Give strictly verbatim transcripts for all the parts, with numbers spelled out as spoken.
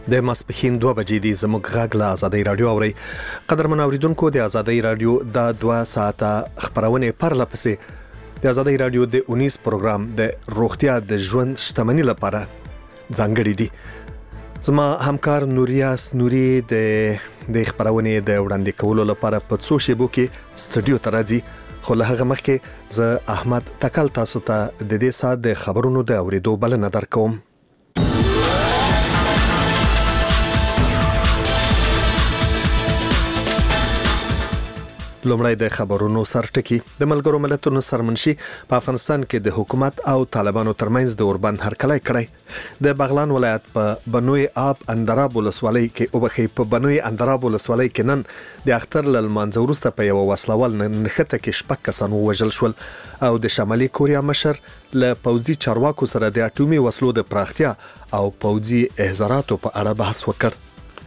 د ماسپښین دوه بجې دي. زموږ غږ له ازادۍ رادیو اوري. قدرمن اوریدونکو، د ازادۍ رادیو د دوه ساعته خبرونه پرله پسې د ازادۍ رادیو د اونیس پروګرام د روغتیا د ژوند شتمنۍ لپاره ځانګړي دي. زما همکار نوریاس نوري د د خبرونه د وړاندې کولو لپاره په څو شیبو کې سټډیو ته راځي، خو له هغه مخکې زه احمد تکل تاسو ته د دې ساعت د خبرونو د اوریدو بلنه درکوم. لومړی د خبرونو سرټکی. د ملګرو ملتونو سرمنشي په افغانستان کې د حکومت او طالبانو ترمنځ د اوربند هرکلی کړی. د بغلان ولایت په بنوي آب اندراب ولسوالۍ کې او بخې په بنوي اندراب ولسوالۍ کې نن د اختر لمانځه وروسته په یو وسلوال نښته کې شپږ کسان ووژل شول او د شمالي کوریا مشر له پوځي چارواکو سره د اټومي وسلو د پراختیا او پوځي احزاراتو په اړه بحث وکړ.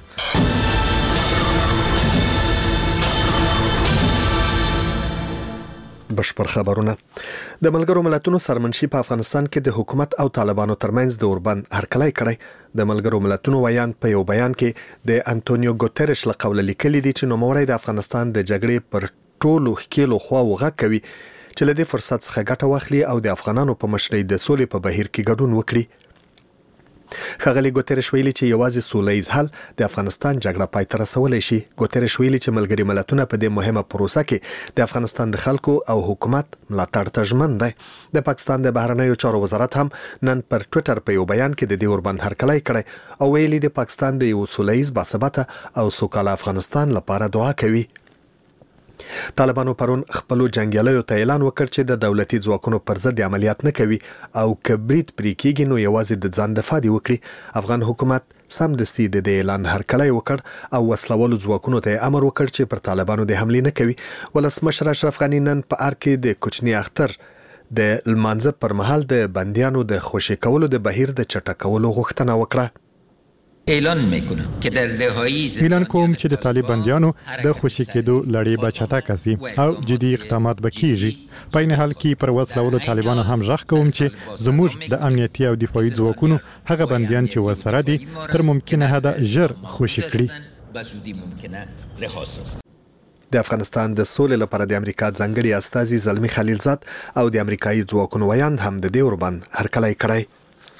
بشپړ خبرونه. د ملګرو ملتونو سرمنشي په افغانستان کې د حکومت او طالبانو ترمنځ د اوربند هرکلی کړی. د ملګرو ملتونو ویان په یو بیان کې د انټونیو ګوتریش له قوله لیکلي دي چې نوموړی د افغانستان د جګړې پر ټولو ښکیلو خواوو غږ کوي چې له دې فرصت څخه ګټه واخلي او د افغانانو په مشرۍ د سولې په بهیر کې ګډون وکړي. ښاغلي ګوتریش ویلي چې یوازې سولهییز حل د افغانستان جګړه پای ته رسولی شي. ګوتریش ویلي چې ملګري ملتونه په دې مهمه پروسه کې د افغانستان د خلکو او حکومت ملاتړ ته ژمن دی. د پاکستان د بهرنیو چارو وزارت هم نن پر ټویټر په یو بیان کې د دې اوربند هرکلی کړی او ویلي د پاکستان د یو سولهییز باثباته او سوکاله افغانستان لپاره دعا کوي. طالبانو پرون خپل جنگیالیو ته اعلان وکړ چې د دولتي ځواکونو پر ضد عملیات نه کوي او کبریت پرې کېږي نو یوازې د ځان دفاع دی وکړي. افغان حکومت سمدستي د دې اعلان هرکلی وکړ او وسلوالو ځواکونو ته امر وکړ چې پر طالبانو د حملې نه کوي. ولسمشر اشرف غني نن په ار کې د کوچني اختر د لمانځه پر مهال د بندیانو د خوشي کولو د بهیر د چټکولو غوښتنه وکړه. اعلان میکنم که در رهایی اعلان کوم چې د طالباندیانو د خوشي کېدو لړۍ به چټکه سي او جدي اقدامات به کیږي. په این حال کې پر وسلوالو طالبانو هم ژغ کوم چې زموږ د امنیتي او دفاعي ځواکونو هغه بندیان چې ورسره دي تر ممکنه حد ژر خوشي کړي. د افغانستان د سولې لپاره د امریکا ځانګړي استازي زلمی خلیلزاد او د امریکایي ځواکونو ویان هم د دې اوربند هرکلی کړی.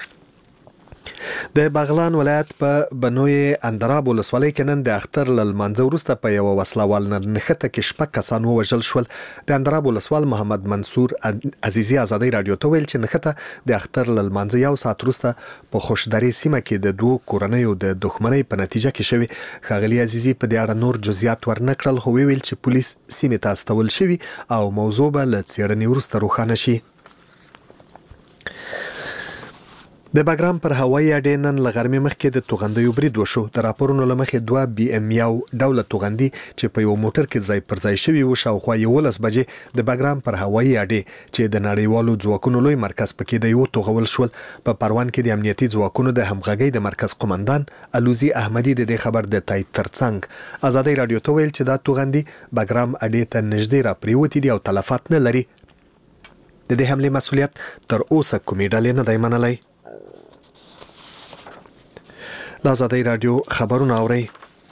د بغلان ولایت په بنوي اندراب ولسوالۍ کې نن د اختر لمانځه وروسته په یو وسلوال نښته کې شپږ کسان ووژل شول. د اندراب ولسوال محمد منصور عزیزي ازادۍ رادیو ته ویل چې نښته د اختر لمانځه یو ساعت وروسته په خوشداري سیمه کې د دوو کورنیو د دښمنۍ په نتیجه کې شوی. ښاغلي عزیزي په دې اړه نور جزئیات ورنکړل خو ویل چې پولیس سیمې ته استول شوي او موضوع به له څېړنې وروسته روښانه شي. د بګرام پر هوایي اډې نن له غرمې مخکې د توغندیو برید وشو. د راپورونو له مخې دوه بي ام یو ډوله توغندي چې په یو موټر کې ځای پر ځای شوي وو شاوخوا یولس بجې د بګرام پر هوایي اډې چې د نړیوالو ځواکونو لوی مرکز پکې دی وتوغول شول. په پروان کې د امنیتي ځواکونو د همغږۍ د مرکز قومندان الوزي احمدي د دې خبر د تایید ترڅنګ ازادۍ رادیو ته ویل چې دا توغندي بګرام اډې ته نږدې را پریوتې دي او تلفات نه لري. د دې حملې مسؤلیت تر اوسه کومې ډلې نه دی منلی. لازادۍ رادیو خبرونه اوري.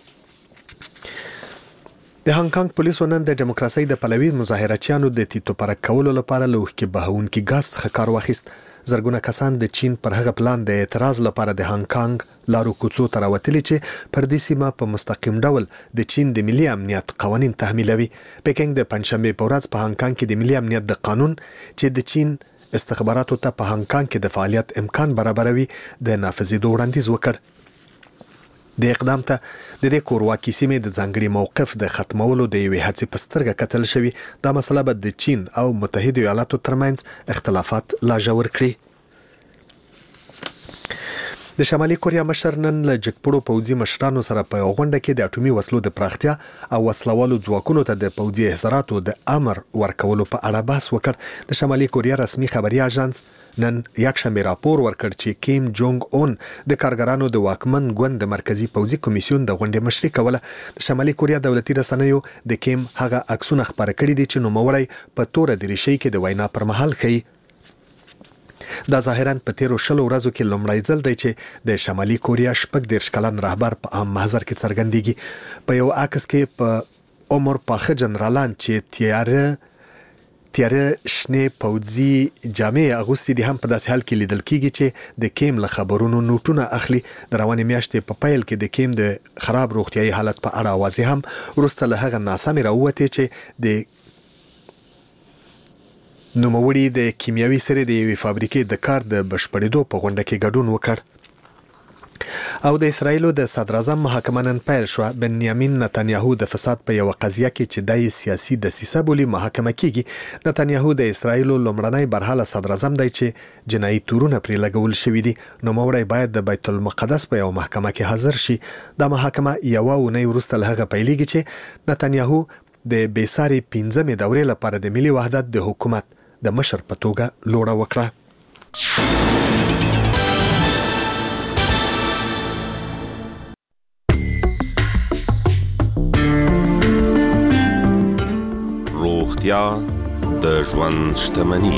د هانګ کانګ پولیسو نن د دیموکراسي د پلوي مظاهرچیانو د تیتو پرک کولو لپاره له وښکې بهونکي ګاز څخه کار واخیست. زرګونه کسان د چین پر هغه پلان د اعتراض لپاره د هانګ کانګ لارو کوڅو ته راوتلي چې پر دې سیمه په مستقیم ډول د چین د ملي امنیت قوانین تحمیلوي. پکینګ د پنځشنبه په ورځ په هانګ کانګ کې د ملي امنیت د قانون چې د چین استخباراتو ته په هانګ کانګ کې د فعالیت امکان برابروي د نافذېدو وړاندیز وکړ. د اقدام ته د دې کورواکي سیمې د ځانګړي موقف د ختمولو د یوې هڅې په سترګه کتل شوي. دا مسله به د چین او متحده ایالاتو ترمنځ اختلافات لا ژور کړي. د شمالي کوریا مشر نن له جګپړو پوځي مشرانو سره په غونډه کې د اټومي وسلو د پراختیا او وسلوالو ځواکونو ته د پوځي احزاراتو د امر ورکولو په اړه بحث وکړ. د شمالي کوریا رسمي خبري اژانس نن یکشنبه راپور ورکړ چې کیم جونګ اون د کارګرانو د واکمن ګوند د مرکزی پوځي کمیسیون د غونډې مشري کوله. د شمالي کوریا دولتي رسنیو د کیم هغه عکسونه خبره کړي دي چې نوموړی په توره دریشۍ کې د وینا پر مهال ښیي. دا ظاهراً په تیرو شلو ورځو کې لومړی ځل دی چې د شمالي کوریا شپږ دېرش کلن رهبر په عام محضر کې څرګندېږي. په یو عکس کې په عمر پاخه جنرالان چې تیاره تیاره شنې پوځي جامې اغوستې دي هم په داسې حال کې لیدل کېږي چې د کیم له خبرونو نوټونه اخلي. د روانې میاشتې په پیل کې د کیم د خراب روغتیايي حالت په اړه اوازې هم وروسته له هغه ناسمې راووتې چې د نوموړي د کیمیاوي سرې د یوې فابریکې د کار د بشپړېدو په غونډه کې ګډون وکړ. او د اسرایلو د صدر اعظم محاکمه نن پیل شوه. بنیامین نتانیاهو د فساد په یوه قضیه کې چې دای سیاسي دسیسه بولي محاکمه کیږي. نتانیاهو د اسرایلو لومړنی برحاله صدر اعظم دی چې جنایي تورونه پرې لګول شوي دي. نوموړی باید د بیت المقدس په یو محکمه کې حاضر شي. دا محاکمه یوه اونۍ وروسته له هغه پیلېږي چې نتانیاهو د بېساري پنځمې دورې لپاره د ملي وحدت د حکومت د مشر په توګه لوړه وکړه. روغتیا د ژوند شتمني.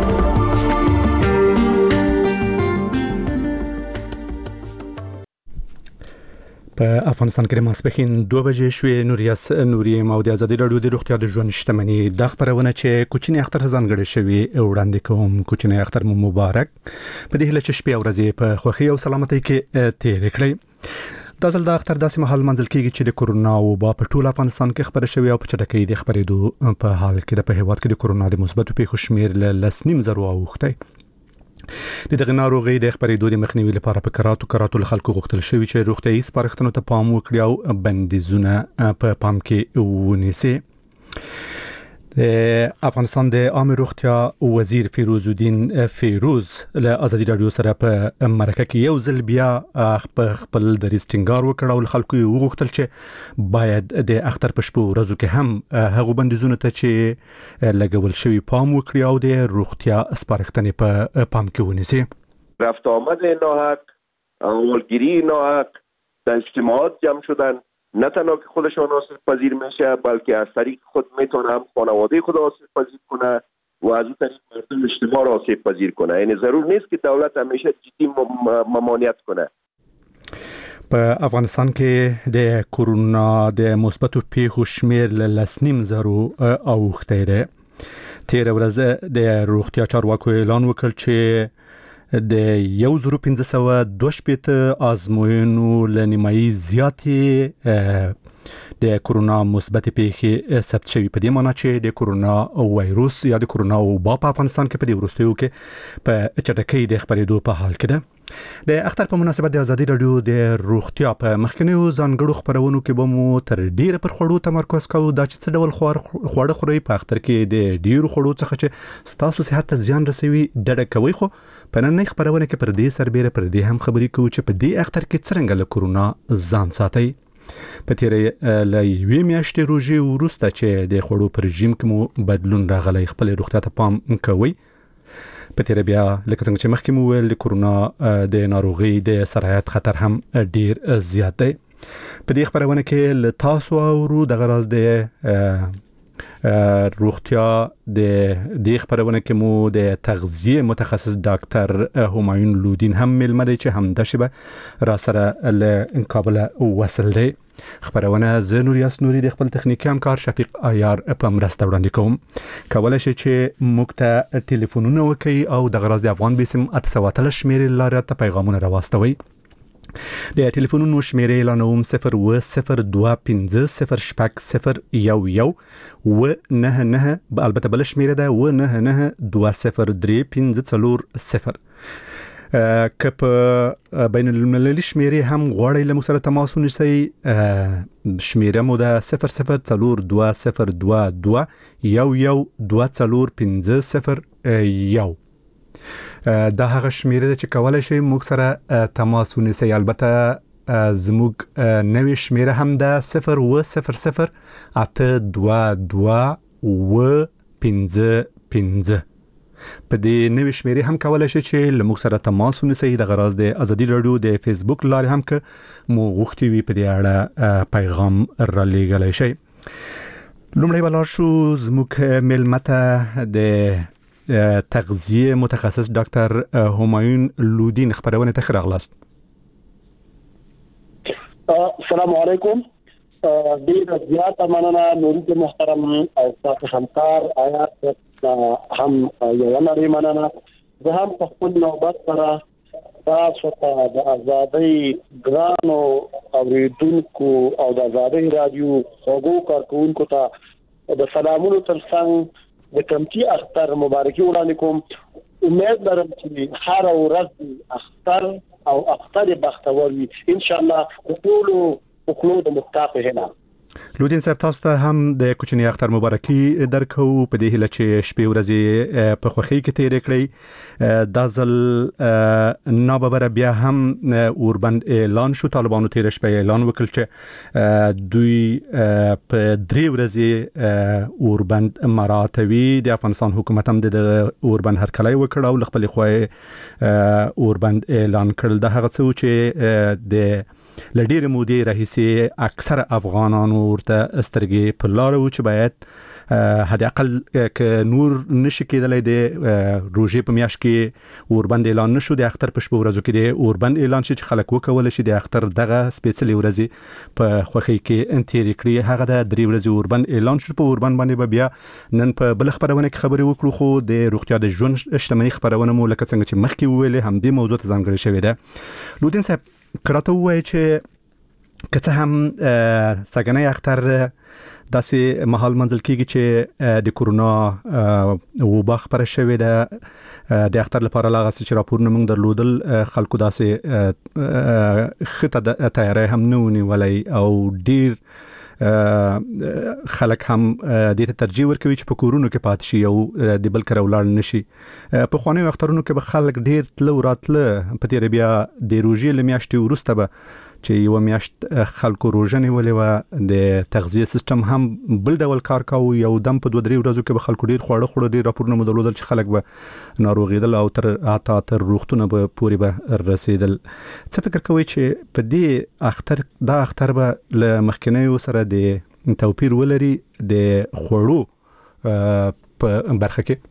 په افغانستان کې ماسپښین دوه بجې شوې. نوریاس نوریم او د ازادي راډیو د روغتیا د ژوند شتمني د خبرونه چې کوچنی اختر ځانګړی شوی وړاندې کوم. کوچنی اختر مو مبارک. په دې هیله چې شپې او ورځې په خوښۍ او سلامتۍ کې تیر کړئ. دا ځل د اختر داسې مهال منځل کېږي چې د کورونا وبا په ټول افغانستان کې خبره شوې او په چټکۍ د خبرېدو په حال کې د په هیواد کې د کورونا د مثبتو پیښو شمیر له لس نیم زرو اوښتی. د دغه ناروغي د خبرېدو د مخنیوي لپاره په کراتو کراتو له خلکو غوښتل شوی چې روغتیايي سپارښتنو ته پام وکړي او بندیزونه په پام کې ونیسي. د افغانستان د عامه روغتیا وزیر فیروز الدین فیروز له ازادي راډیو سره په مرکه کې یو ځل بیا خپل د ریسټینګار وکړ او خلکو وغوښتل چې باید د اختر په شپو ورځو کې هم هغه بندیزونه ته چې لګول شوی پام وکړي او د روغتیا سپارښتنې په پام کې ونیسي. رفت آمد ناحق، اولگیری ناحق، در اجتماعات جمع شدن نه تنها که خودشان آسیب پذیر میشه بلکه از طریق خود میتونه هم خانواده خود آسیب پذیر کنه و از اون طریق مردم اجتماع را آسیب پذیر کنه. یعنی ضرور نیست که دولت همیشه جدی ممانعت کنه. په افغانستان کې د کورونا د مثبتو پیښو شمیر له لس نیم زرو اوښتی دی. تیر ورځ د روغتیا چارواکو اعلان وکړ چې د یو زرو پنځه سوه دوه شپېته آزموینو له نیمایي زیاتې د کورونا مثبت پیښې ثبت شوي. په دې معنی چې د کورونا وایروس یا د کورونا وبا په افغانستان کې په دې وروستیو کې په چټکۍ د خبرېدو په حال کې ده. د اختر په مناسبت د ازادي راډیو د روغتیا په مخکنیو ځانګړو خبرونو کې به مو تر ډیره پر خوړو تمرکز کوو. دا چې څه ډول خواړه خورئ په اختر کې د ډیرو خوړو څخه چې ستاسو صحت ته زیان رسوي ډډه کوئ. خو په نننۍ خبرونه کې پر دې سربېره پر دې هم خبرې کوو چې په دې اختر کې څرنګه له کورونا ځان ساتئ. په تیرې له یوې میاشتې روژې وروسته چې د خوړو په رژیم کې مو بدلون راغلی خپل روغتیا ته پام کوئ. په تیرې بیا لکه څنګه چې مخکې مو ویل د کورونا د ناروغي د سرایت خطر هم ډیر زیات دی. په دې خبرونه کې له تاسو اورو د غرض د روغتیا د دې خبرونه کې مو د تغذیه متخصص ډاکټر همایون لودین هم ملمه دی چې هم د شبه را سره له کابل وصل دی. خبرونه زه نوریاس نوري د خپل تخنیکی همکار شفیق عیار په مرسته وړاندې کوم. کولای شئ چې موږ ته ټلیفونونه وکړئ او د غرض د افغان بیسم اته سوه اتلس شمیرې لارې ته پیغامونه راواستوئ. د ټلیفونونو شمیرې اعلانوم صفر اوه صفر دوه پنځه صفر شپږ صفر یو یو اوه نهه نهه البته بله شمیره ده اوه نهه نهه دوه صفر درې پنځه څلور صفر. که په بین المللي شمیرې هم غواړئ له موږ سره تماس ونیسئ شمیره مو ده صفر صفر څلور دوه صفر دوه دوه یو یو دوه څلور پنځه صفر یو. دا هغه شمیره ده چې کولی شئ موږ سره تماس ونیسئ. البته زموږ نوې شمیره هم ده صفر اوه صفر صفر اته دوه دوه اوه پنځه پنځه. په دې نوې شمیرې هم کولی شئ چې له موږ سره تماس ونیسئ. د غرض د ازادي راډیو د فیسبوک لارې هم که مو غوښتي وي په دې اړه پیغام را لیږلی شئ. لومړی به لاړ شو زموږ مېلمه ته د تغذیه متخصص ډاکټر همایون لودین خبرونه ته راغلاست. السلام علیکم. ډیر زیاته مننه نوري محترم او تاسو همکار آیات هم یو لري مننه. زه هم په خپل نوبت سره تاسو ته د ازادۍ ګرانو اوریدونکو او د ازادۍ رادیو خوږو کارکونکو ته د سلامونو ترڅنګ د کمپي اختر مبارکي وړاندې کوم. امید لرم چې هر ورځ اختر او اختر بختور وي ان شاء الله ټول خپل د مستقبل هنا. لودین صاحب تاسو ته هم د کوچنی اختر مبارکي درکو په دې هله چې شپې ورځې په خوخي کې تیر کړی. د ځل ناببره بیا هم اوربند اعلان شو، طالبانو تیر شپه اعلان وکړ چې دوی په درې ورځې اوربند مراتوي. د افغانستان حکومت هم د اوربند هرکلی وکړ او خپل خوای اوربند اعلان کړل. د هغه څه چې د لډیر مودې راهیسې اکثر افغانانو ورته سترګې په لار و چې باید حد اقل ک نور نشي کېدلای د روزي په میاشت کې اوربند اعلان نشو، د اختر په شپه ورځو کې د اوربند اعلان شي چې خلک وکول شي د اختر دغه سپیشل ورځي په خوخي کې انتیر کړی. هغه د درې ورځې اوربند اعلان شو. په اوربند باندې بیا نن په بل خبرونه کې خبرې وکړو، خو د روغتیا د ژوند اجتماعي خبرونه مو لکه څنګه چې مخکې ویلې هم د موضوع ته ځانګړې شوې ده. لودین صاحب کراته وایي چې که څه هم سګنې اختر داسې محل منځل کېږي چې د کورونا وبا خبره شوې ده، د اختر لپاره لاغه چې راپورونه موږ درلودل خلکو داسې خطه تیاری هم نه ونیولای او ډیر خلک هم د ته ترجیح ورکوي چې په کورونو کې پات شي او د بل کړه ولاړ نشي. په خواني اخترونو کې به خلک ډیر تل وراتله په تیر بیا د روزي لمیاشتي ورسته به چې یو میاشت خلکو روزنه ولې و د تغذیه سیستم هم بل ډول کار کاوه. یو دم په دوه درې ورځو کې به خلکو ډیر خوړه خوړه ډیر راپورونه مدلودل چې خلک به ناروغیدل او تر اتا تر روغتونه به پوری به رسیدل. څه فکر کوي چې په دې اختر دا اختر به ل مخکنی سره د توپیر ولري د خوړو په برخه کې؟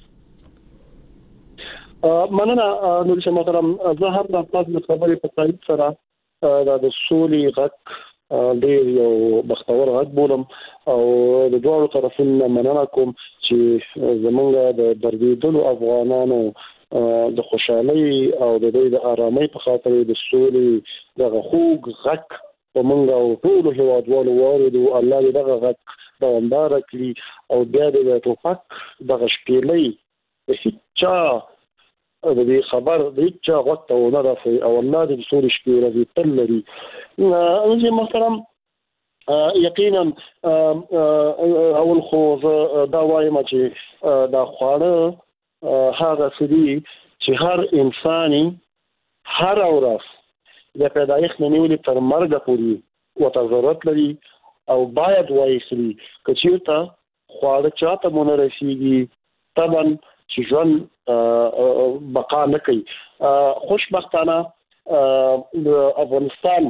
مننه نور شه محترم. زه هم د تاسو خبرې په تایید سره دا د سولې غږ ډېر یو بختور غږ بولم او د دوه طرفونو مننه کوم چې زمونږ د دردیدلو افغانانو د خوشحالي او د دوی د آرامۍ په خاطر د سولې دغه خوږ غږ په موږ او ټول هیوادوالو واردو. الله دې دغه غږ دوامدار کړي او بیا د ټوپک دغه شپېلۍ د هیڅ د دې خبر د هیڅ وخت او نه راځي او الله دې سوري شپې راځي تل لري. انځي محترم یقینا اول خو دا وایم چې دا خواړه هغه سدي چې هر انساني هر ورځ د پیدایښت نه نیولې تر مرګ پورې وته ضرورت لري او باید وایسي کچېرته خواړه چاته مونږ رسیږي طبعا چې ژوند بقا نه کوي. خوشبختانه د افغانستان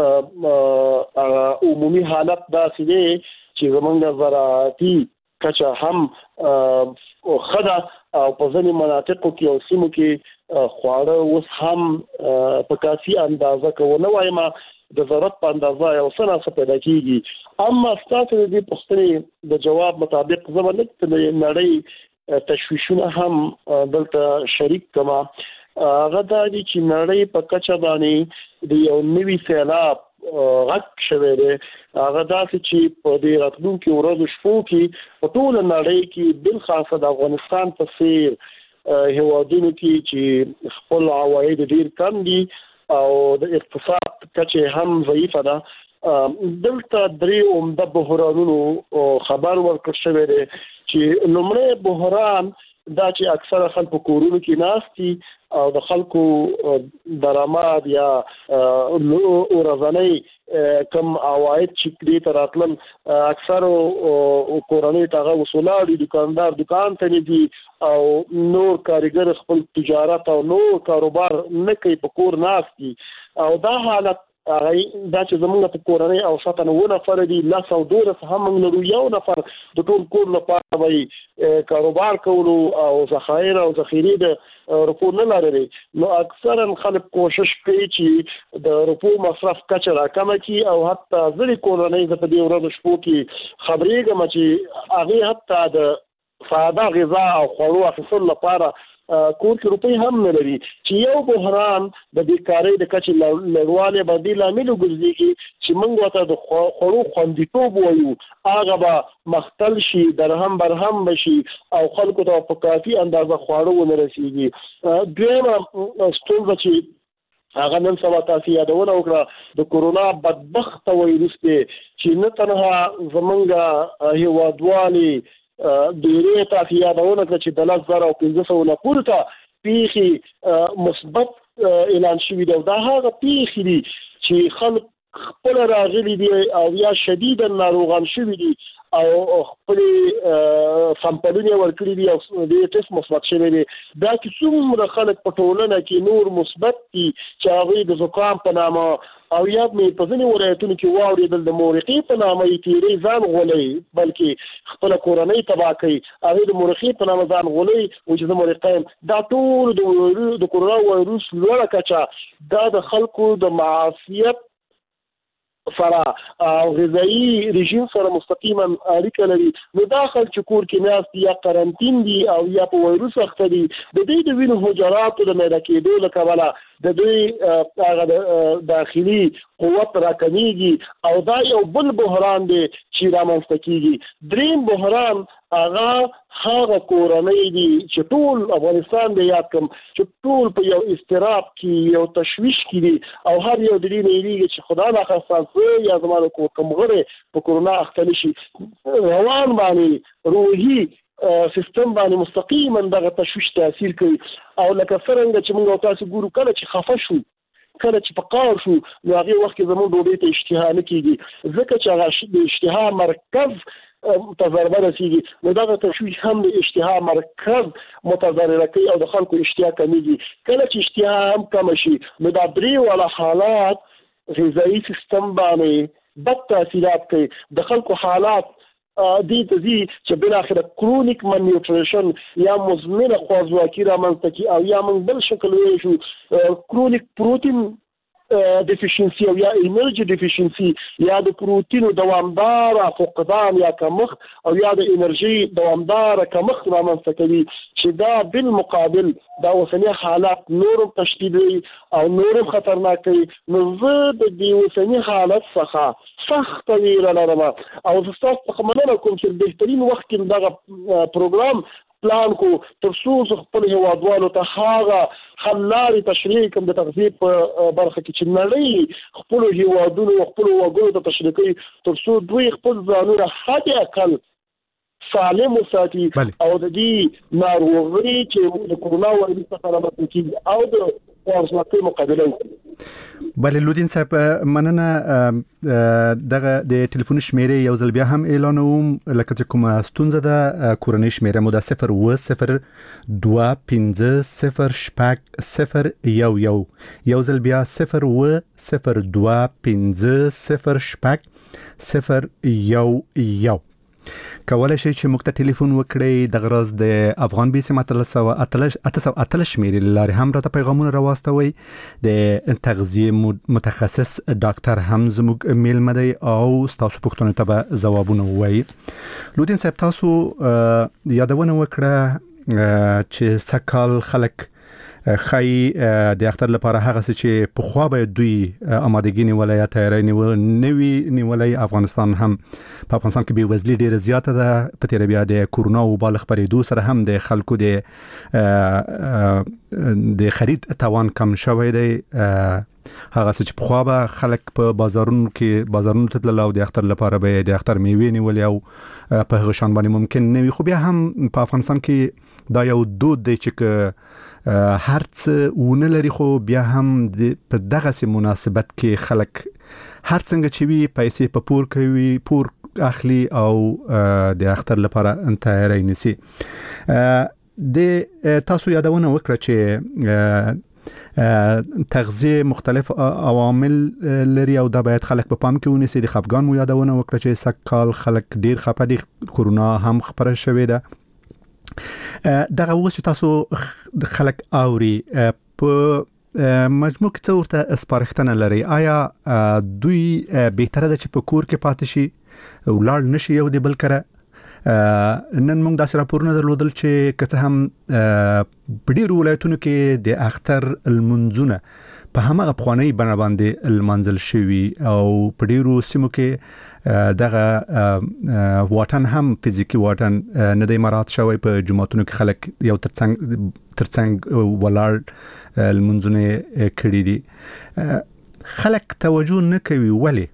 عمومي حالت داسې دی چې زمونږ زراعتي کچه هم خدا او په ځینې مناطقو کې او سیمو کې خواړه اوس هم په کافي اندازه کې نه وایم د ضرورت په اندازه یو څه نه پیدا کیږي. اما ستاسو د پوښتنې د جواب مطابق زمونږ د نړۍ تشویشونه هم دلته شریک کما غدا دي چې نړۍ په کچه باندې د یو نوي سیلاب غږ شوی دی. هغه داسې چې په دې راتلونکي ورځو شپو کې په ټول نړۍ کې بل خاصه د افغانستان په څیر هیوادونو کې چې خپل عواید ډیر کم دي او د اقتصاد کچه هم ضعیفه ده، دلته درې عمده بحرانونو خبر ورکړ شوی دی چې لومړی بحران دا چې اکثره خلکو کورونو کې ناستي او د خلکو درآمد یا ورځنی کم عواید چې دې تر راتلل اکثره کورنۍ ته وسولاړي، دکاندار دکان ته نه دي او نور کارګر خپل تجارت او نور کاروبار نه کوي، په کور ناستي او دا حالت هغه دا چې زمونږ په کورنۍ او شاته نو نفر دي لاس او دولس هم موږ لرو یو نفر د ټول کور لپاره وي کاروبار کولو او ذخایر او ذخیره د روپو نه لري نو اکثرا خلک کوشش کوي چې د روپو مصرف کچه راکمه کړي او حتی ځلې کورنۍ د په دې ورځو شپو کې خبرېږم چې هغه حتی د ساده غذا او خوړو اخیستلو لپاره کور کې روپۍ هم نه لري چې یو بحران د بیکارۍ د کچې لوړوالی باندې لامل وګرځېږي چې موږ ورته د خوړو خوندیتوب وایو هغه به مختل شي درهم برهم بشي او خلکو ته په کافي اندازه خواړه ونه رسېږي. دویمه ستونزه چې هغه نن سبا تاسو یادونه وکړه د کورونا بدبخت وایروس دی چې نه تنها زمونږ هیوادوالي ډیرې تاسو یادونه کړه چې د لس زره او پنځه سوه نه پورته پیښې مثبت اعلان شوي دي او دا هغه پیښې دي چې خلک خپل راغلي دي او یا شدیدا ناروغان شوي دي او خپل سامپلونه ورکړي دي او د ټیسټ مثبت شوي دي. دا چې څومره خلک په ټولنه کې نور مثبت دي چې هغوی د زکام په نامه او یاد مې په ځینې ولایتونو کې واورېدل د مورخې په نامه یې تیری ځان غولی بلکې خپله کورنۍ تباه کوي هغوی د مورخې په نامه ځان غولی و چې زه مورخه یم. دا ټول د کورونا وایروس لوړه کچه دا د خلکو د معافیت سره او غذایی رژیم سره مستقیما اړیکه لري. نو دا خلک چې کور کې ناست دي یا قرنطین دي او یا په وایروس اخته دي د دوی د وینې حجراتو د میده کېدو له کبله د دوی هغه داخلي قوت راکمیږي او دا یو بل بحران دی چې رامنځته کیږي. دریم بحران هغه هغه کورنۍ دي چې ټول افغانستان دی یاد کم چې ټول په یو اضطراب کې یو تشویش کې دي او هر یو د دې نه یریږي چې خدا ناخواسته یا زما د کوم غړي په کورونا اخته شي روان باندې روحي سیستم باندې مستقیما دغه تشویش تاثیر کوي او لکه څنګه چې موږ تاسو ګورو کله چې خفه شو کله چې په قار شو نو هغه وخت کې زموږ ډوډۍ ته اشتها نه کیږي ځکه چې هغه د اشتها مرکز متضرره رسیږي نو دغه تشویش هم د اشتها مرکز متضرره کوي او د خلکو اشتها کمیږي. کله چې اشتها هم کم شي نو دا درې والا حالات غذایی سیستم باندې بد تاثیرات کوي د خلکو حالات دې ته ځي چې بالاخره کرونیک مالنیوټریشن یا مزمنه خوارځواکي رامنځته کړي او یا موږ بل شکل ویلی شو کرونیک پروتین ډیفیشنسي او یا انرژي ډیفیشنسي یا د پروتینو دوامداره فقدان یا کمښت او یا د انرژي دوامداره کمښت رامنځته کوي چې دا بالمقابل دا اوسنی حالات نورم تشدیدوي او نورم خطرناک کوي. نو زه د دې اوسنی حالت څخه سخت ویره لرم او زه ستاسو څخه مننه کوم چې بهترین وخت کې دغه پروګرام پلان کو تر څو خپل هیوادوالو ته هغه حل لارې تشریح کوم د تغذیې په برخه کې چې نړۍ خپل هیوادونو خپل وګړو ته تشریح کوي تر څو دوی خپل ځانونه حد اقل سالم وساتي او د دې ناروغۍ چې د کورونا وایروس څخه رامنځته کیږي او د ورسمه مقابله وکړي. بله لودین صاحب مننه دغه د ټلیفون شمیرې یو ځل بیا هم اعلانوم لکه چې کومه ستونزه ده کورنۍ شمیره مو ده صفر اوه صفر دوه پنځه صفر شپږ صفر یو یو یو ځل بیا صفر اوه صفر دوه پنځه صفر شپږ صفر یو یو. کولای شئ چې موږ ته ټلیفون وکړئ د غرض د افغان بي سي اتلس سوه اتلس شمیرې له لارې هم راته پیغامونه راواستوئ. د تغذیې متخصص ډاکټر هم زموږ میلمه دی او ستاسو پوښتنو ته به ځوابونه ووایي. لودین صاحب تاسو یادونه وکړه چې سږ خلک خای د اختر لپاره هغه څه چې په خوا به دوی آمادګي نیولای یا تیاری نیوي نیولای. افغانستان هم په افغانستان کې به وزلي ډیره زیاته ده په تیر بیا د کورونا او بالغ پرېدو سره هم د خلکو د د خرید توان کم شوی دی. هغه څه چې په خوا به خلک په بازارونو کې بازارونو ته تلل او د اختر لپاره به د اختر میوې نیولې او په هغه شان باندې ممکن نه وي. خو بیا هم په افغانستان کې دا یو دود دی چې هر څه ونه لري خو بیا هم په دغه سي مناسبت کې خلک هر څنګه چې وي پیسې په پور کوي پور اخلي او د اختر لپاره تیاری نیسي. د تاسو یادونه وکړه چې تغذیه مختلف عوامل لري او دا باید خلک په پام کې ونیسي. د خفګان مو یادونه وکړه چې سکهال خلک ډیر خپه دي، کورونا هم خبره شوې ده. دغه اوس تاسو خلک اوري په مجموع کې څو ورته سپارښتنه لري؟ آیا دوی بهتره ده چې په کور کې پاتې شي او لاړ نشي یو د بل کره؟ نن موږ داسې راپورونه درلودل چې که څه هم په ډېرو ولایتونو کې د اختر المنځونه په هماغه پخوانۍ بڼه باندې المنځل شوي او په ډېرو سیمو کې دغه واټن هم فزیکي واټن نه دی مراعات شوی. په جوماتونو کې خلک یو ترڅنګ ترڅنګ ولاړ المنځونه کړي دي. خلک توجه نه کوي، ولې؟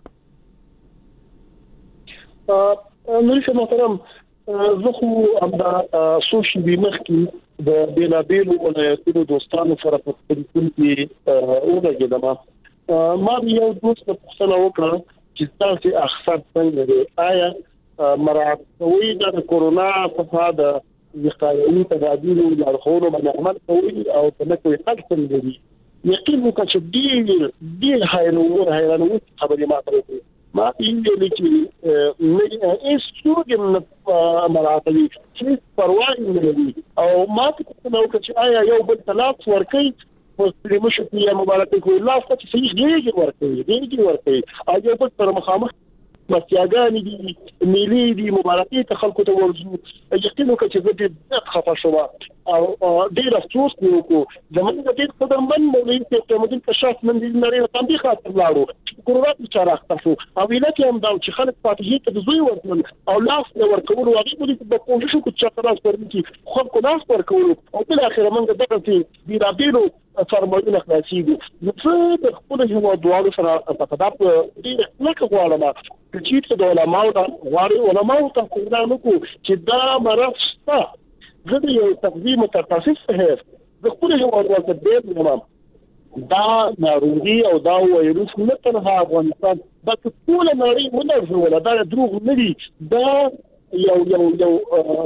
نوري محترم، زه خو همدا سوشل بیمخ کې د بیلابیلو ولایتونو دوستانو سره په تلیفون کې ولګېدم. ما یو دوست په پوښتنه وکړه چې تاسو اخسر څنګه دی، آیا مراعات کوئ د کورونا څخه د وقایوي تدابیرو لارښوونو باندې عمل کوئ او په نه کوئ حق څنګه دي؟ یقین وکړه چې ډېر ډېر حیرانوونکې حیرانوونکې خبرې ما ته وکړې. ما ویلي چې نه هیڅ څوک نه مراعاتوي، هیڅ پروا نه لري او ما ته پوښتنه وکړه چې آیا یو بل ته لاس ورکوي په ستړي شو یا مبارکي کوي؟ لاس ته چې صحیح غېږې ورکوي غېږې ورکوي او یو بل سره مخامخ مستیاګانې دي، میلې دي، مبارکي ته خلکو ته ورځو. یقین وکړه چې زه ډېر خفه شوم او ډېر افسوس مې وکړو. زموږ ډېر قدرمن مولوي صاحب تیمودین کشاف من دې نړۍ ته هم خاطر لاړو، کورونا چې چاره اخته شو او ویلات هم دا چې خلک فاتحې ته زوی ورکول او لاس نه ورکول او هغه د په کوشش کو چې تاسو ورنکي خلکو لاس ورکول او بل اخر موږ دغه چې دی رابېلو فرمایونه خلاصيږي. زه د خپل هیوادوالو سره په تداب ډېر نه کوم چې د علماء او غواړي علماء ته کومه نو چې دا مرض شته. زه د یو تقدیم متخصص هیڅ د خپل هیوادوالو ته ډېر نوم دا ناروغي او دا وایروس نه تنها افغانستان بلکې ټول نړۍ ونرځوله. دا دروغ نه دي، دا یو یو یو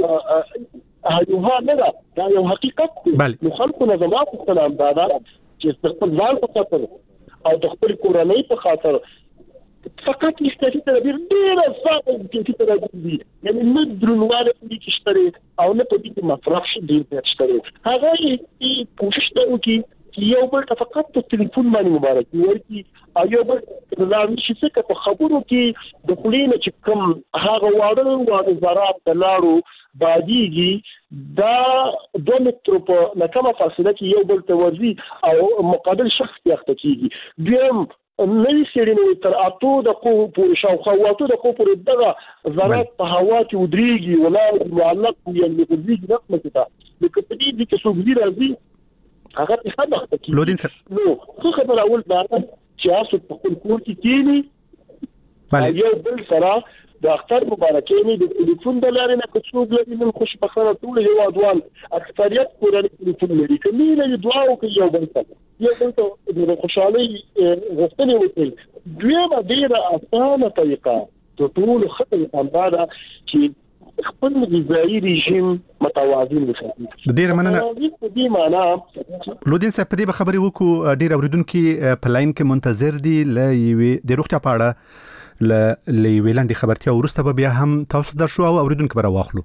هغه نه ده، دا یو حقیقت دی. نو خلکو نه زما په سلام دا ده چې د خپل ځان په خاطر او د خپل کورنۍ په خاطر فقط احتیاطي تدابیر ډېر ځای احتیاطي تدابیر دي، یعنی نه درنواله دي چې شته او نه په دې کې مصرف شي ډېر شته. هغه یې کوشش کوي چې یو بل ته فقط په ټلیفون باندې مبارکي ورکړي او یو بل ته شي څه په خبرو کې د خلینو چې کوم هغه واړه واړه زرات د لاړو باندېږي دا دوه متر په لکه فاصله کې یو بل ته ورځي او مقابل شخص کې اخته کیږي. دیم نوی سیرینو تر اتو د قو پورې شاوخوا واتو د قو پورې دغه زرات په هوا کې ودرېږي ولا معلق یا لګېږي نقمه کې تا لکه په دې کې څو ګیر راځي هغه په خبره کې لودین سر نو خو خبر اول دا چې تاسو په خپل کور کې کېنی بله یو بل سره د اختر مبارکي نه د ټلیفون د لارې نه کوڅو لري نن خوش بخره ټول هیوادوال اکثریت کورنۍ ټلیفون لري کله نه دعا وکړي یو بل ته یو بل ته د خوشحالي غوښتنه وکړي. دویمه ډیره اسانه طریقه ته ټول خطر اندازه چې خپل غذایی رژیم متوازن وساتي. د ډیر مننه په دې معنا لودین صاحب په دې خبرې وکړو. ډیر اوریدونکو په لاین کې منتظر دي لې د روغتیا په اړه ل لیویلاندې خبرتیا ورسته به بیا هم تاسو در شو او اوریدونکو به راواخلو.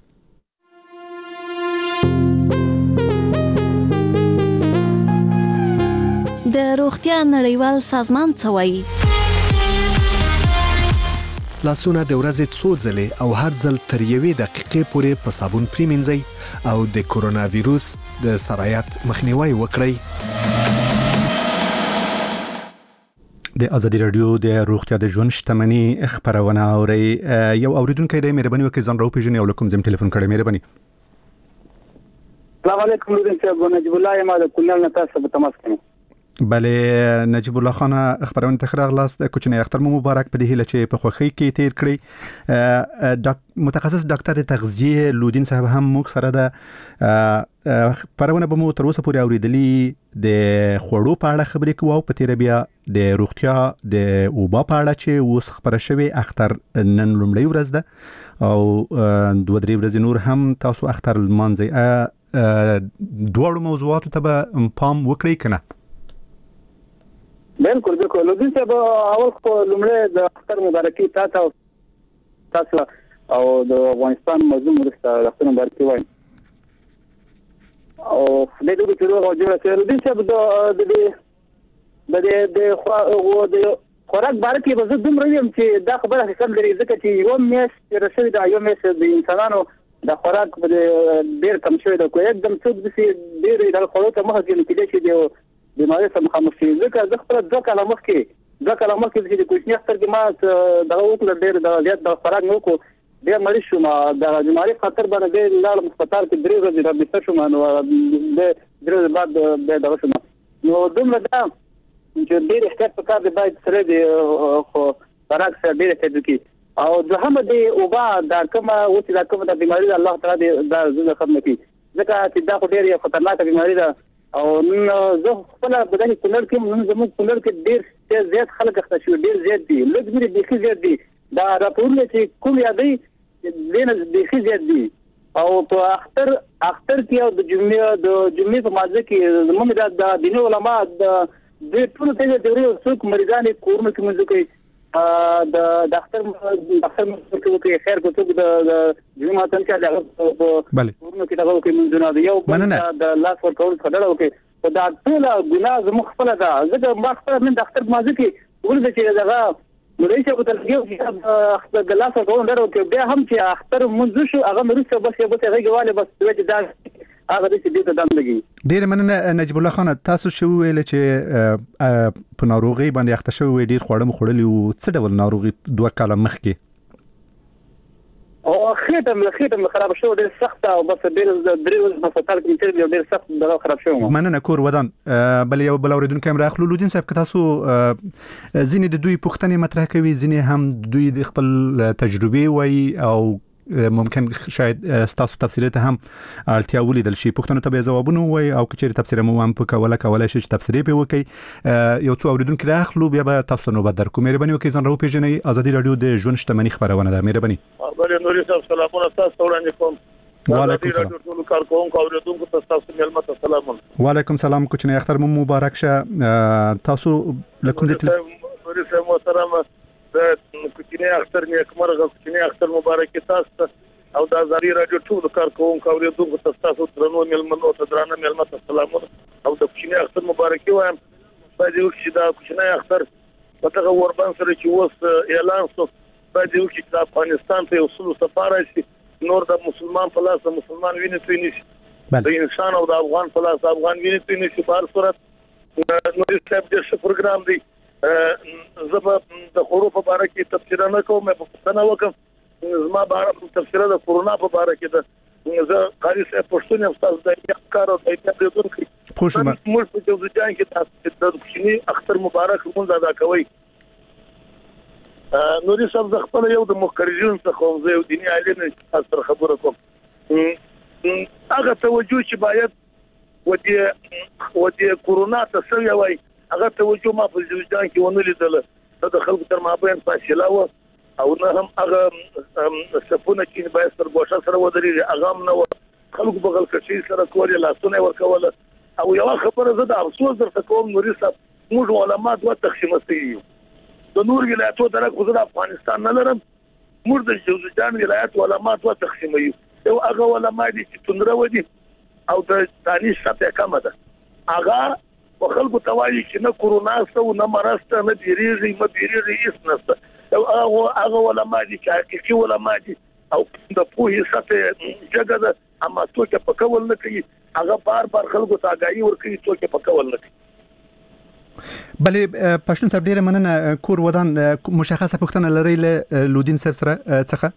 د روغتیا نړیوال سازمان څه وایي؟ لاسونه د ورځې څو ځلې او هر ځل تر یوې دقیقې پورې په صابون پریمنځئ او د کورونا ویروس د سرایت مخنیوي وکړئ. د ازادي رادیو د روغتیا د ژوند شتمنۍ خبرونه اوري. یو اوریدونکو د مهرباني وکړئ ځان راوپېژنئ او کوم زم ټلیفون کړئ. مهرباني. السلام علیکم لودین صاحب، نجیب الله یم د کونړ نه تاسو په تماس کې. بله نجیب الله خان خبرونه تخرا غلاست کوچنی اختر مو مبارک په دې هله چې په خوخی کې تیر کړی. ډاک متخصص ډاکټر تغذیه لودین صاحب هم موږ سره ده پرونه به مو تر اوسه پورې اوریدلې د خوړو په اړه خبرې کوو او په تیر بیا د روغتیا د اوبا په اړه چې اوس خبره شوی اختر نن لومړی ورځ ده او دوه درې ورځې نور هم تاسو اختر لمانځئ. دوه موضوعاتو ته به پام وکړئ کنه؟ بالکل بالکل نو دې به اول خو لمړی د اختر مبارکي تاسو تاسو او د افغانستان مظلوم ورسته د اختر مبارکي وایم او د دې په توګه جوړه کړو دې چې د د د د خو د خوراک بارکي به زه دومره یم چې دا خبره حقیقت لري ځکه چې یو میاشت رسېږي دا یو میاشت د انسانانو د خوراک ډېر کم شوی دی خو یکدم څوک داسې ډېرې د خوړو ته مخه کېږي کېدای شي د بیمارۍ سره مخامخ شي ځکه زه خپله دوه کاله مخکې دوه کاله مخکې چې د کوچني اختر کې ما دغه وکړه ډېر د زیات د خوراک مې وکړو ډېر مریض شوم د بیمارۍ په خطر باندې ډېر لاړم هسپتال کې درې ورځې رابطه شوم نو د درې ورځې بعد بیا دغه شوم نو دومره دا چې ډېر احتیاط پکار دی باید سره د خوراک سره ډېر احتیاط وکړي او دوهمه د اوبه دا کومه اوس دا کومه د بیمارۍ ده الله تعالی دې دا زړه ختم کړي ځکه چې دا خو ډېر خطرناکه بیمارۍ ده او نن زه خپل بدن کولر کې نن زموږ کولر کې ډېر زیات خلک اخته شو ډېر زیات دي لږ مې بيخي زیات دي دا راپورونه چې کوم یادې دینه بيخي زیات دي او په اختر اختر کې او د جمعې د جمعې په مازه کې زموږ د دیني علما د دې ټول ته د ډېر څوک مریضان کورونه کې منځ کوي د ډاکټر ډاکټر مو کوي خیر کو څوک د جمعې ماتن چې د کورونه کې دغه کوي منځونه دی یو د لاس ور کول خدای وکي او دا ټول ګناه زموږ خپل ده ځکه ما خپل من ډاکټر مازه کې ورته چې دغه نو ریشه په تلګیو چې د لاس ور کول درو کې بیا هم چې اختر منځ شو هغه مرسته بس یو بس هغه بس چې دا هغه دې دې ته دم لګي ډیر مننه نجیب الله خان تاسو شو ویل چې په ناروغي باندې اخته شو ډیر خوړم خړلې او څه ډول ناروغي دوه کاله مخکې او خېټه مې خېټه مې خراب شو ډیر سخت او بس ډیر درې ورځې په هسپتال کې تیر ډیر سخت دغه خراب شو مننه کور ودان بل یو بل اوریدونکو هم راخلو لودین صاحب که تاسو ځینې د دوی پوښتنې مطرح کوي ځینې هم دوی د خپل تجربه وای او ممکن شاید تاسو تفسیرات هم اړتیا ولیدل شي پښتنو ته به جوابونه وای او کچېر تفسیر مو هم په کوله کوله شي تفسیرې به وکي یو څو اوریدونکو راخلو بیا به تاسو نو بدر کوم مهرباني وکي زن راو پیژنې ازادي رادیو د ژوند شتمنۍ خبرونه ده مهرباني بل نوري صاحب سلامونه تاسو وړاندې کوم وعلیکم السلام ټول کارکونکو اوریدونکو تاسو ملمت السلام وعلیکم السلام کوچنی اختر مو مبارک شه تاسو لکم زت نوري صاحب محترم د کوچنی اختر نیکمرغه کوچنی اختر مبارک تاسو او د ازادي رادیو ټول کارکونکو اوریدونکو تاسو درنو ملمنو ته درانه ملمت السلام او د کوچنی اختر مبارک وایم باید یو چې دا کوچنی اختر په دغه وربان سره چې وس اعلان شو باید یو چې د افغانستان ته وصول سفاره شي نور د مسلمان په لاس مسلمان ویني توي نشي د انسان او د افغان په لاس افغان ویني توي نشي په هر صورت نو د دې پروګرام دی زما د خورو په اړه کې تفسیر نه کوم په پښتنه وکم زما بار تفسیر د کورونا په اړه کې د زه قاری صاحب پښتون یم تاسو د کار او د دې پوښتنه موږ په دې ځای کې تاسو د کوچنی اختر مبارک مونږ ادا کوي نوري صاحب د خپل یو د مخکرجون څخه زه یو دیني عالم تاسو خبره کوم هغه توجه چې باید ودی ودی کورونا ته سوي وای هغه توجه ما په ځوځان کې ونه لیدل د خلکو تر مابین فاصله و او نه هم هغه سپونه چې باید تر ګوښه سره ودرېږي هغه هم نه و خلکو بغل کشي سره کولې لاسونه ورکول او یو خبره زه د افسوس درته کوم نوري صاحب موږ علما دوه تقسیم استیو د نور ولایتو درک خو د افغانستان نه لرم موږ د ځوځان ولایت علما دوه تقسیم یو یو هغه علما دي چې تندره ودی او د دانش سطح کم ده هغه خلکو توایي چې نه کورونا سو نه مرسته نه بیریږي نه بیریږي هیڅ نشته او هغه هغه علما دي چې حقيقي علما دي او د پوهې سطح جګه ده اما څوک په کول نه کوي هغه بار بار خلکو ته آگاهي ورکوي څوک په کول نه کوي بلې پښتون صاحب ډیره مننه کور ودان مشخصه پښتنه لري له لودین صاحب سره څخه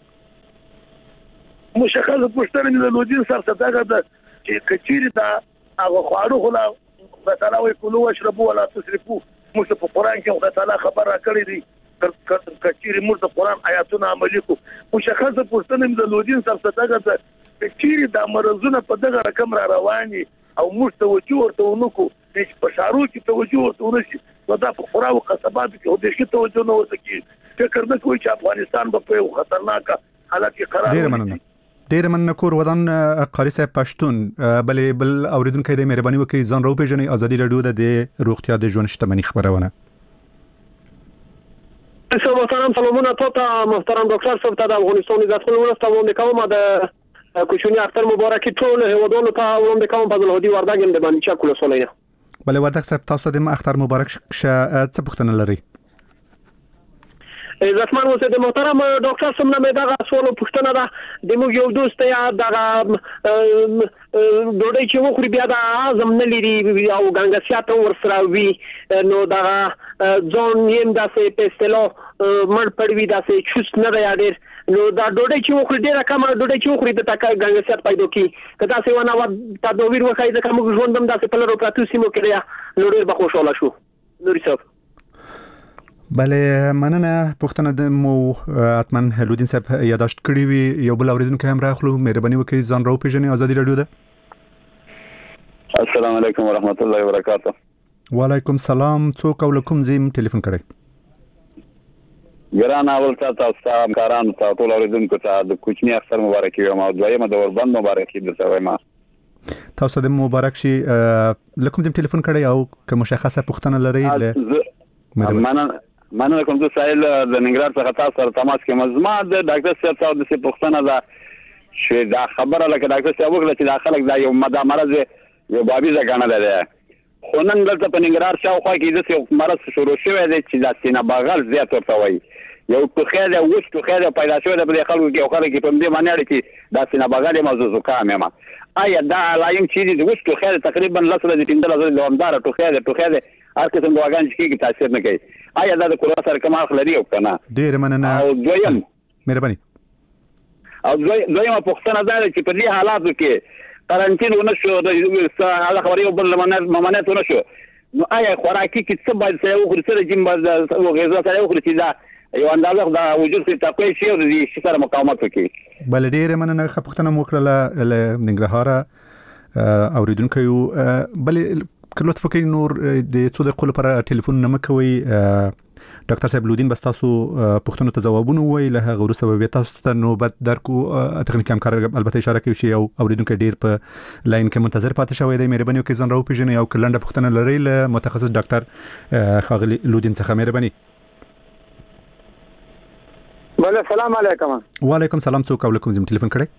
مشخصه پښتنه له لودین صاحب څخه دا چې کچيري دا هغه خواړو خلا تعالی وی کولو واشربوا ولا تسرفوا موږ په قران کې خدای تعالی خبر را کړی دی کچيري موږ د قران آیاتونه عملي کو مشخصه پښتنه د لودین صاحب څخه دا کچيري دا مرزونه په دغه رقم را رواني او موږ توجه ورته ونکو چې په شارو کې توجه ورته ونشي نو دا په خورا او قصبات کې هدا شي توجه نه ورته کی فکر نه کوي چې افغانستان په یو خطرناک حالت کې قرار ډیر مننه ډیر مننه کور ودان قاری صاحب پښتون بلې بل اوریدونکو د مهرباني وکړئ ځان راو پیژنې ازادي رادیو د روغتیا د ژوند شتمنۍ خبرونه سو محترم سلامونه ته محترم ډاکټر صاحب ته د افغانستان عزت خپل ورسته وړاندې کوم د کوچنی اختر مبارکي ټول هیوادونو ته وړاندې کوم فضل هدي وردګ د باندې چا کول سولینه بله وردګ صاحب تاسو د اختر مبارک شه څه پوښتنه لري عزتمن اوسه د محترم ډاکټر صاحب نه دغه سوال پوښتنه ده د موږ یو دوست یا دغه ډوډۍ چې وخوري بیا د اعظم نه لري او ګنګسیات ورسره وي نو دغه ځون یم داسې پېستلو مړ پړوي داسې چوس نه دی ډېر نو دا ډوډۍ چې وخوري ډېره کمه ډوډۍ چې وخوري د تکا ګنګسیات پیدا کی که داسې ونه و تداویر وکړي ځکه موږ ژوند هم داسې په لرو پراتو سیمو کې دی نو ډېر به خوشحاله شو نوري صاحب بله مننه پوښتنه د مو اتمن هلودین صاحب یاداشت کړی وي یو بل اوریدونکو هم راخلو مهرباني وکړئ ځان راو پیژنئ ازادي رادیو ده السلام علیکم ورحمت الله وبرکاته وعلیکم سلام څوک او کوم زم ټلیفون کړی ګران اول تاسو ته همکارانو ته ټول اوریدونکو ته د کوچنی اختر مبارکي وایم او دویمه د اوربند مبارکي درته وایم تاسو د مبارک شي لکم زم ټلیفون کړی او که مشخصه پوښتنه لرئ مننه مننه کوم چې سایل د ننګرهار څخه تاسو سره تماس کې مزما د ډاکټر صاحب څخه د څه پوښتنه ده چې دا خبره لکه ډاکټر صاحب وکړه چې دا خلک دا یو مرض یو بابیزه ګڼل دی خو نن دلته په ننګرهار شاوخوا کې د څه مرض شروع شوی دی چې دا سینه بغل زیات ورته وایي یو ټوخی دی اوس ټوخی دی پیدا شوی دی په خلکو کې یو خلک په دې معنی لري چې دا سینه بغل موضوع زکام یم آیا دا علایم چې دی اوس ټوخی تقریبا لس ورځې پنځه ورځې دوامدار ټوخی دی ټوخی دی هر قسم دواګان چې کېږي تاثیر نه کوي آیا دا د کرونا سره کوم اړخ لري او کنه ډېر مننه او دویم مهرباني او دویمه پوښتنه دا ده چې په دې حالاتو کې قرنټین ونه شو د هغه خبرې بل ممانعت ونه شو نو آیا خوراکي کې څه باید سره وخوري سره جیم باید غذا سره وخوري چې دا یو اندازه د وجود کې تقوی شي او د دې سره مقاومت وکړي بل ډېر مننه پوښتنه مو کړله له ننګرهار اوریدونکو بل کله لطف وکړئ نور د څو دقیقو لپاره ټلیفون نه مکوئ ډاکټر صاحب لودین بس تاسو پوښتنو ته ځوابونه ووایي له هغه وروسته به تاسو ته نوبت درکو تخنیکي همکار البته اشاره کوي چې یو اوریدونکی ډېر په لاین کې منتظر پاتې شوی دی مهرباني وکړئ ځان راوپېژنئ او که لنډه پوښتنه لرئ له متخصص ډاکټر ښاغلي لودین څخه مهرباني بله سلام علیکم وعلیکم سلام څوک او کوم زم ټلیفون کړی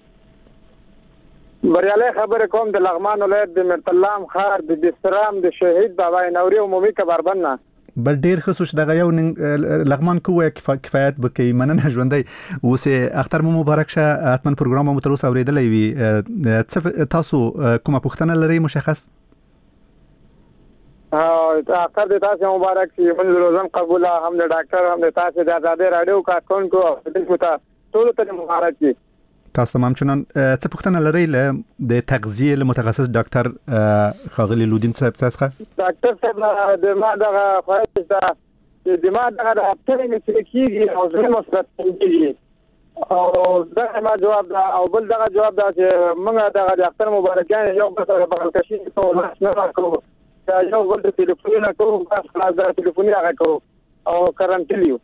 بریالی خبر کوم د لغمان ولایت د مرتلام خار د دسترام د شهید بابا نوري عمومي کبربند نه بل ډیر خصوص دغه یو لغمان کوه کفایت بکې مننه ژوندۍ اوس اختر مو مبارک شه اتمن پروګرام مو تر اوسه اوریدلې وي تاسو کومه پوښتنه لرئ مشخص ها اختر د تاسو مبارک شي من روزم قبول هم د ډاکټر هم د تاسو د آزادۍ رادیو کارکونکو ته ټول ته مبارک شي تاسو تمام چنان څه پوښتنه لرئ له د تغذیه له متخصص ډاکټر ښاغلي لودین صاحب څخه ډاکټر صاحب د ما دغه خواهش ده د ما دغه د اپټرین چې کیږي او زه مثبت کیږي او دغه ما جواب ده او بل دغه جواب ده چې موږ دغه د اختر مبارکان یو بل سره بغل کشي ټول نه راکو دا یو بل د ټلیفون کوو خلاص د ټلیفون هغه کوو او کارانټیلیو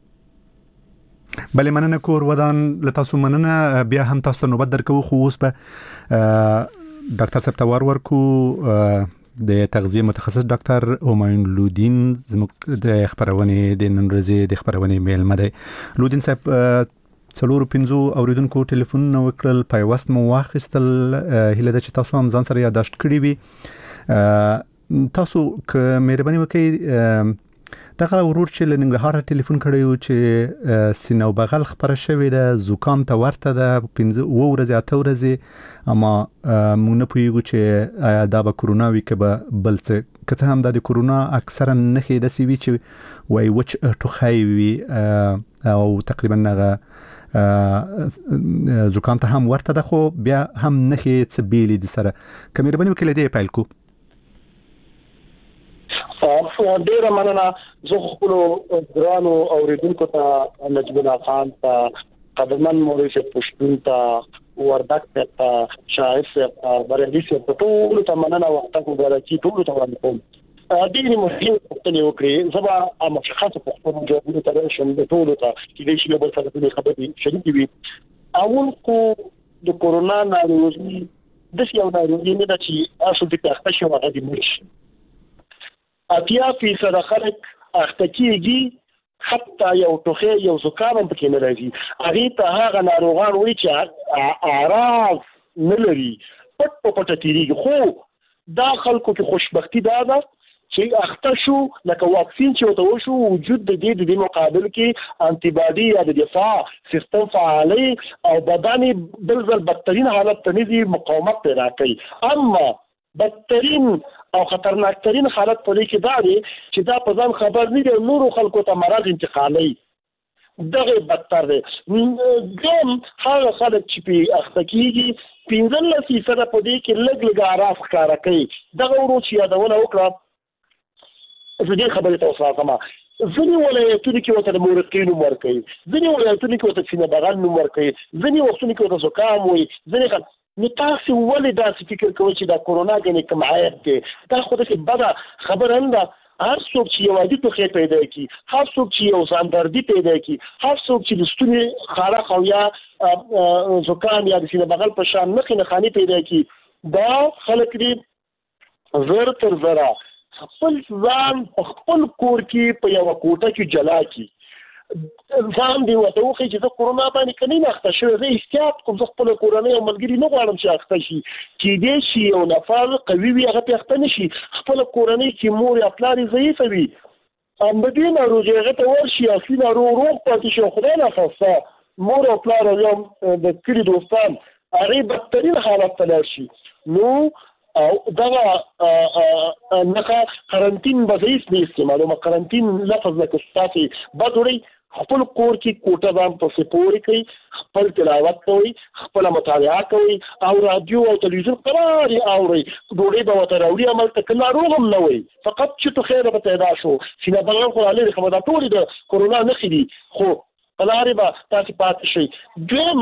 بله مننه کور ودان لتاسو مننه بیا هم تاسو نوبت درکو خو اوس به ډاکټر صاحب تور ورکو د تغذیه متخصص ډاکټر همایون لودین زموږ د خبرونه د نن ورځې د خبرونه میلمه دی لودین صاحب څلور پنځو اوریدونکو ټلیفون نو وکړل پیوست مو واخیستل هله د چې تاسو هم ځان سره یاداشت کړی وي تاسو که مهرباني وکړئ دغه ورور چې لنګرهار ټلیفون کړی و چې سینه او بغل خبره شوې ده زکام ته ورته ده پنځه و ورځې اته ورځې اما موږ نه پوهیږو چې دا به کرونا وي که به بل څه که څه هم دا د کرونا اکثرا نښې داسې وي چې وایي وچ ټوخی وي او تقریبا هغه زکام ته هم ورته ده خو بیا هم نښې څه بیلې دي سره که مهرباني وکړئ له دې پیل کړو ډیره مننه زه خپل ګرانو اوریدونکو ته نجیب الله خان ته قدرمن مورث پښتون ته وردګ ته شاعر ته بریالي ته ټول ته مننه وخت مبارکي ټول ته وړاندې کوم ډېرې مهمې پوښتنې وکړې زه به مشخصه پوښتنو جوابونه ته راشم د ټولو ته چې دوی چې بل سره د خبرې شریکې وي اول خو د کرونا ناروغي داسې یو ناروغي نه ده چې اصل دې ته اخته شي هغه دې مړ شي اتیا فیصد خلک اخته کېږي حتی یو ټوخی یو زکام هم پکې نه راځي. هغې ته هغه ناروغان وایي چې اعراض نه لري، پټ په پټه تېرېږي. خو دا خلکو کې خوشبختي دا ده چې اخته شو لکه واکسین چې ورته وشو، وجود د دې د دې مقابل کې انټي باډي یا د دفاع سیستم فعالي او بدن بل ځل بدترین حالت ته نه دي مقاومت پیدا کوي. اما بدترین او خطرناک ترین حالت په دې کې دا دی چې دا په ځان خبر نه دی، نورو خلکو ته مرض انتقالي، دغه بدتر دی. دویم هغه خلک چې په اخته کېږي پنځلس فیصده په دې کې لږ لږ اعراض ښکاره کوي. دغه ورو چې یادونه وکړه زه دې خبرې ته وساتمه. ځینې ولایتونو کې ورته د مورقي نوم ورکوي، ځینې ولایتونو کې ورته سینه بغل نوم ورکوي، ځینې وختونو کې ورته زکام وایي، ځینې خلک. نو تاسو ولې داسې فکر کوئ چې دا کورونا ګنې کوم عیب دی؟ دا خو داسې بده خبره نه ده. هر څوک چې یو عادي ټوخی پیدا کړي، هر څوک چې یو ځاندردي پیدا کړي، هر څوک چې د ستوني خارښ او یا زکام یا د سینه بغل په شان نښې نښانې پیدا کړي، دا خلک دې زر تر زره خپل ځان په خپل کور کې په یوه کوټه کې جلا کړي. ځان دې ورته وښایي چې زه کورونا باندې که نه اخته شوی، زه احتیاط کوم، زه خپله کورنۍ او ملګري نه غواړم چې اخته شي. کېدای شي یو نفر قوي وي هغه پرې اخته نه شي، خپله کورنۍ چې مور یا پلار یې ضعیفه وي د دې ناروغۍ هغه ته ورشي، اصلي ناروغ روغ پاتې شي، خدای ناخواسته مور او پلار او یا د کلي دوستان هغې بدترین حالت ته لاړ شي. نو او دغه نښه قرنطین به زه هېڅ نه استعمالوم. قرنطین لفظ لکه ستاسې بد وړئ، خپل کور کې کوټه ځان پسې پورې کوئ، خپل تلاوت کوئ، خپله مطالعه کوئ او رادیو او تلویزیون قرار یې اورئ. ډوډۍ به ورته راوړي هملته که ناروغ هم نه وئ، فقط چې ټوخی به پیدا شو، سینه بغل خو لرې خبره، دا ټولې د کورونا نښې دي، خو په لارې به تاسې پاتې شئ. دویم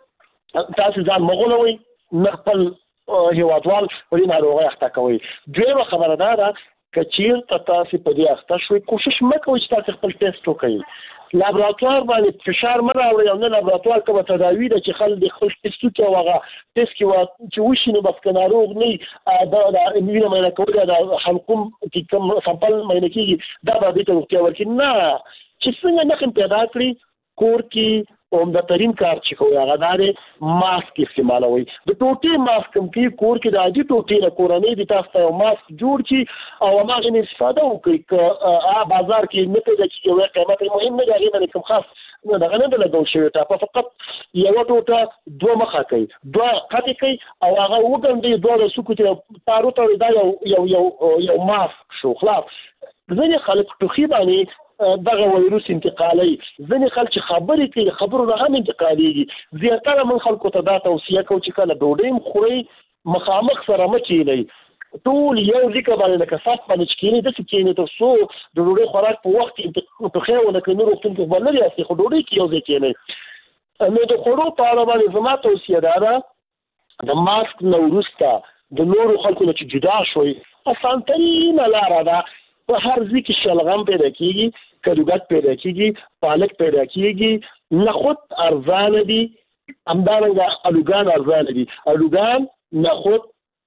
تاسې ځان مه غولوئ، نه خپل هیوادوال په دې ناروغۍ اخته کوئ. دویمه خبره دا ده که چېرته تاسې په دې اخته شوئ کوشش مه کوئ چې تاسې خپل ټیسټ وکړئ. لابراتوار باندې فشار مه راوړئ او نه لابراتوار کومه تداوي ده چې خلک د خپل ټیسټ وکړي او هغه ټیسټ کې چې وشي نو بس که ناروغ نه وي د وینه معاینه کول یا د حلقوم کې کوم سمپل معاینه کېږي دا به دې ته روغتیا ورکړي. نه، چې څنګه نښې پیدا کړي کور کې عمده‌ترین کار چې کوئ هغه دا دی ماسک استعمالوئ. د ټوټې ماسک هم کوي کور کې د عادي ټوټې نه کورنۍ دې تاسو ته یو ماسک جوړ کړي او هماغې نه استفاده وکړئ. که بازار کې نه پیدا کېږي یو قیمت یې مهم نه دی، هغې باندې کوم خاص دغه نه ده لګول شوې ټاپه، فقط یوه ټوټه دوه مخه کوي، دوه قطې کوي او هغه وګنډئ، دواړه څوکو ته تارو تړئ، دا یو یو یو یو ماسک شو. خلاص. ځینې خلک ټوخي باندې دغه وایروس انتقالي، ځینې خلک چې خبرې کوي خبرو نه هم انتقالېږي. زیاتره من خلکو ته دا توصیه کوو چې کله ډوډۍ هم خورئ مخامخ سره مه کښېنئ، ټول یو ځیکه باندې لکه صف باندې چې کښېنئ داسې کښېنئ تر څو د ډوډۍ خوراک په وخت کې ټوخی ونه کړي. نور وختونو کې خو به لرې یاستئ خو ډوډۍ کې یو ځای کښېنئ. نو د خوړو په اړه باندې زما توصیه دا ده د ماسک نه وروسته د نورو خلکو نه چې جدا شوئ اسانترینه لاره ده په هر ځای کې شلغم پیدا کېږي، کدوګت پیدا کېږي، پالک پیدا کېږي، نخود ارزانه دي، همدارنګه الوګان ارزانه دي. الوګان، نخود،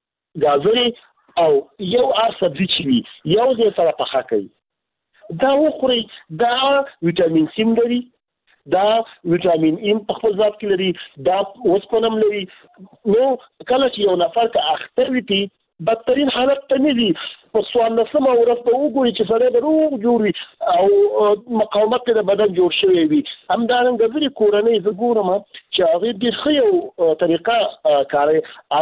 ګازرې او یو هر سبزي چې وي یو ځای سره پخه کوي، دا وخورئ. دا ویټامین سي هم لري، دا ویټامین ای په خپل ذات کې لري، دا اوسپنه هم لري. نو کله چې یو نفر که اخته وي بدترین حالت ته نه دي، په څوارلسمه ورځ به وګوري چې سړی به روغ جوړ وي او مقاومت د بدن جوړ شوی وي. همدارنګه ځینې کورنۍ زه ګورم چې هغې ډېر ښه یو طریقه کاروي،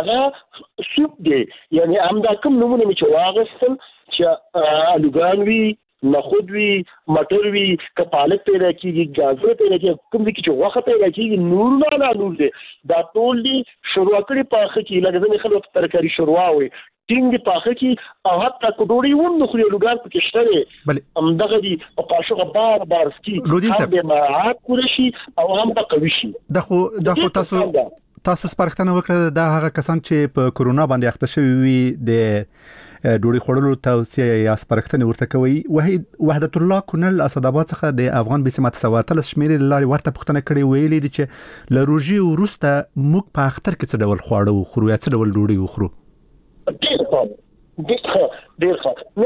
هغه سوپ دی، یعنې همدا کوم نومونه مې چې واخیستل چې الوګان وي، نخود وي، مټر وي، که پالک پیدا کېږي، ګازر پیدا کېږي، کوم ځای کې چې غوښه پیدا کېږي، نور نه نور دی، دا ټول دي شوروا کړي پاخه کړي، لکه ځینې خلک ترکاري شوروا وایي، ټینګ دي پاخه کړي او حتی که ډوډۍ هم نه خوري الوګان پکې شته دی، همدغه دي په قاشوغه بار بار سکي، هم به مراعات پوره شي او هم به قوي شي. دا خو دا خو تاسو تاسو سپارښتنه وکړه دا هغه کسان چې په کورونا باندې اخته شوي وي د ډوډۍ خوړلو توصیه یا سپارښتنه ورته کوي. وحید وحدت الله کونل اسداباد څخه د افغان بسم تسواتل شمیرې لاري ورته پوښتنه کړې ویلې دي چې له روژې وروسته موږ په اختر کې څه ډول خواړه وخورو یا څه ډول ډوډۍ وخورو؟ ډېر ښه ډېر ښه ډېر ښه. نو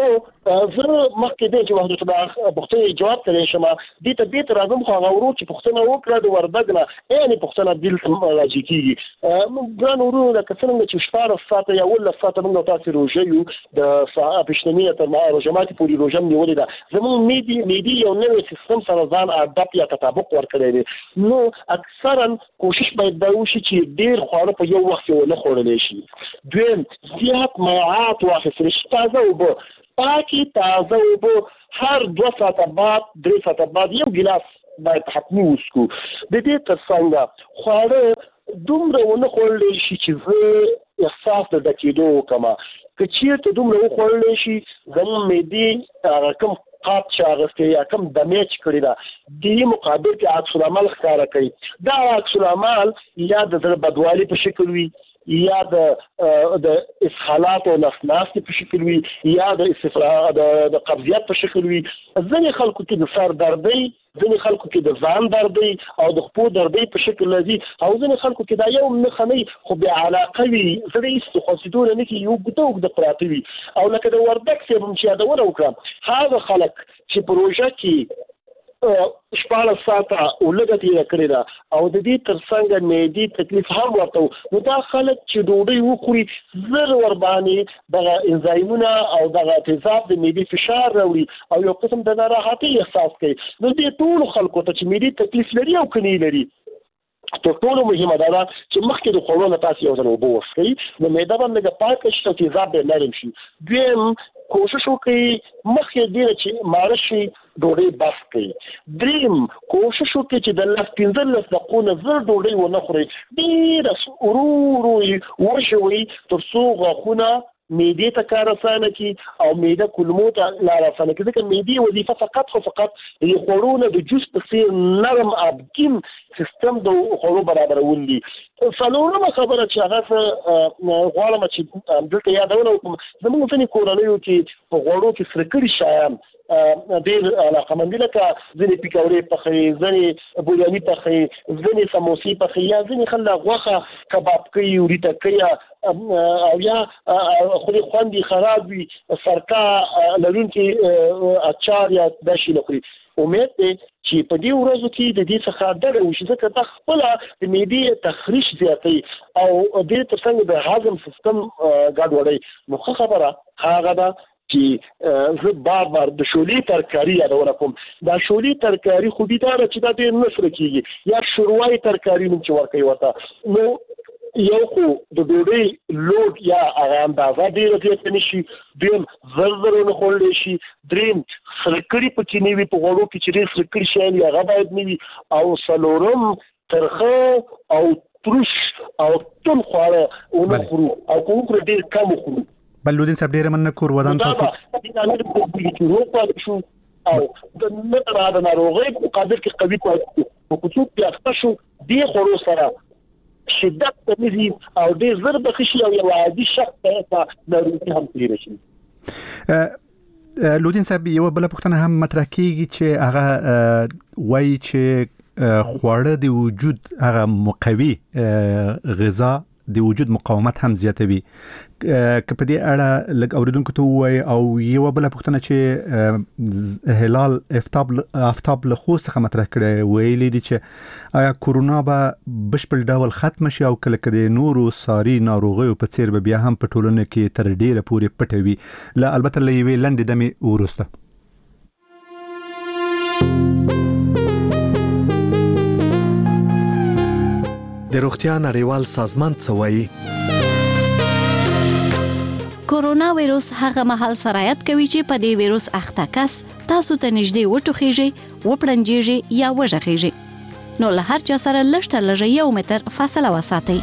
زه مخکې د جوهر الله بوختي جواب کړی شم دې ته دې راځم خو غوړو چې پښتنه وکړه د وردګ نه یعنی پښتنه دل راځي کیږي ګران ورو د کثرنګ چې شپاره ساته یا ول ساته موږ تاسو روزه یو د صاحب پښتنیه تر ما روزماتي پوری روزه نیولې ده زموږ میدي میدي یو نوې سیستم سره ځان اداپ یا تطابق ورکړی دی نو اکثرا کوشش باید دا وشي چې ډیر خواړه په یو وخت نه خوړل شي دویم زیات مایعات واخیستل شي تازه وبو پاکي تازه وبو هر دوه ساعته بعد درې ساعته بعد یو ګلاس باید حتمي وسکو د دې ترڅنګ خواړه دومره ونه خوړل شي چې زه احساس د ډکېدو وکړم که چېرته دومره وخوړل شي زموږ معدې رقم قات چې اغستې یا کم دمیج کړی ده دې مقابل کې عکس العمل ښکاره کوي دا عکس العمل یا د زړه بدوالي په شکل وي یا د د اسهالات او نسناستي په شکل وي یا د استفراغ د قبضیت په شکل وي ځینې خلکو کې د سر دردي ځینې خلکو کې د ځان دردي او د خپو دردي په شکل لذي او ځینې خلکو کې دا یو مخنی خو به علاقه وي زړه یې خاصیتونه نه کې یو ګټو د پراته وي او لکه د وردګ سیبم چې یادونه وکړم هغه خلک چې پروژه کې شپاله ساته ولګه تیر کړی دا او د دې ترڅنګ مېدی تکلیف هم ورته نو دا خلک چې ډوډۍ وخوري زر ور باندې د انزایمونه او د تیزاب د مېدی فشار راوړي او یو قسم د ناراحتي احساس کوي نو دې ټول خلکو ته چې مېدی تکلیف لري او کني لري تر ټولو مهمه دا ده چې مخکې د خوړو نه تاسو یو ځل وبو وڅښئ نو معده باندې پاک شي او تیزاب به نرم شي دویم کوشش وکړئ مخکې دې چې مارشي ډوډۍ بس کړئ دریم کوشش وکړئ چې د لس پنځلس دقیقو نه زر ډوډۍ ونه خورئ ډېره ورو ورو یې وشوئ تر څو غاښونه معدې ته کار اسانه کی او معده کولمو ته لار اسانه کی ځکه معدې وظیفه فقط خو فقط د خوړو د جوس په څیر نرم ابکیم سیستم د خوړو برابرول دي څلورمه خبره چې هغه غواړم چې دلته یادونه وکړم زموږ ځینې کورنیو کې په غوړو کې سرکړي شیان ډېر علاقمند لکه ځینې پیکورې پخوي ځینې بوریاني پخوي ځینې سموسې پخوي یا ځینې خلک غوښه کباب کوي وریته کوي او یا خوري خوندي خراب وي سرکه لرونکي اچار یا دا شي نه خوري امید دی چې په دې ورځو کې د دې څخه ډډه وشي ځکه دا خپل د معدې تخریش زیاتوي او دې ترڅنګ د هضم سیستم ګډوډوي نو خبره هغه ده چې زه بار بار د شولې ترکاری یادونه کوم دا شولې ترکاری خو دې دا چې دا ډېر نسره کیږي یا شروعي ترکاری نوم چې ورکوي ورته نو یو خو د ډوډۍ لوډ یا هغه اندازه ډېره زیاته نه شي دویم زر زر نه خوړلی شي دریم سرکړي پکې نه وي په غوړو کې چې ډېر سرکړي شیان وي هغه باید نه وي او څلورم ترخه او تروش او تون خواړه ونه خورو او که وخورو ډېر کم وخورو بلودین صاحب ډېره مننه کور ودان تاسو او د نه د ناروغۍ مقابل کې قوي کوي په کوڅو کې اخته شو دې خورو سره شدت تنظیم او دې زر بخشي او یو عادي شخص ته ناروغي هم تیر شي لودین صاحب یو بل پوښتنه هم مطرح کیږي چې هغه وایي چې خواړه د وجود هغه مقوي غذا د وجود مقاومت هم زیاتوي که په دې اړه لږ اوریدونکو ته وایي او یو بل پوښتنه چې هلال افتاب افتاب له خو څخه مطرح کړي ویلي دي چې آیا کورونا به بشپړ ډول ختم شي او کله کله نورو ساري ناروغیو په څیر به بیا هم په ټولنه کې تر ډیره پورې پټوي لا البته لوي لنډ دمه ورسته د روغتیا نړیوال سازمان څه وایي کورونا وایروس هغه مهال سرایت کوي چې په دې وایروس اخته کس تاسو ته نږدې وټوخیږي وپړنجیږي یا وژغیږي نو له هر چا سره لږ تر لږه یو متر فاصله وساتئ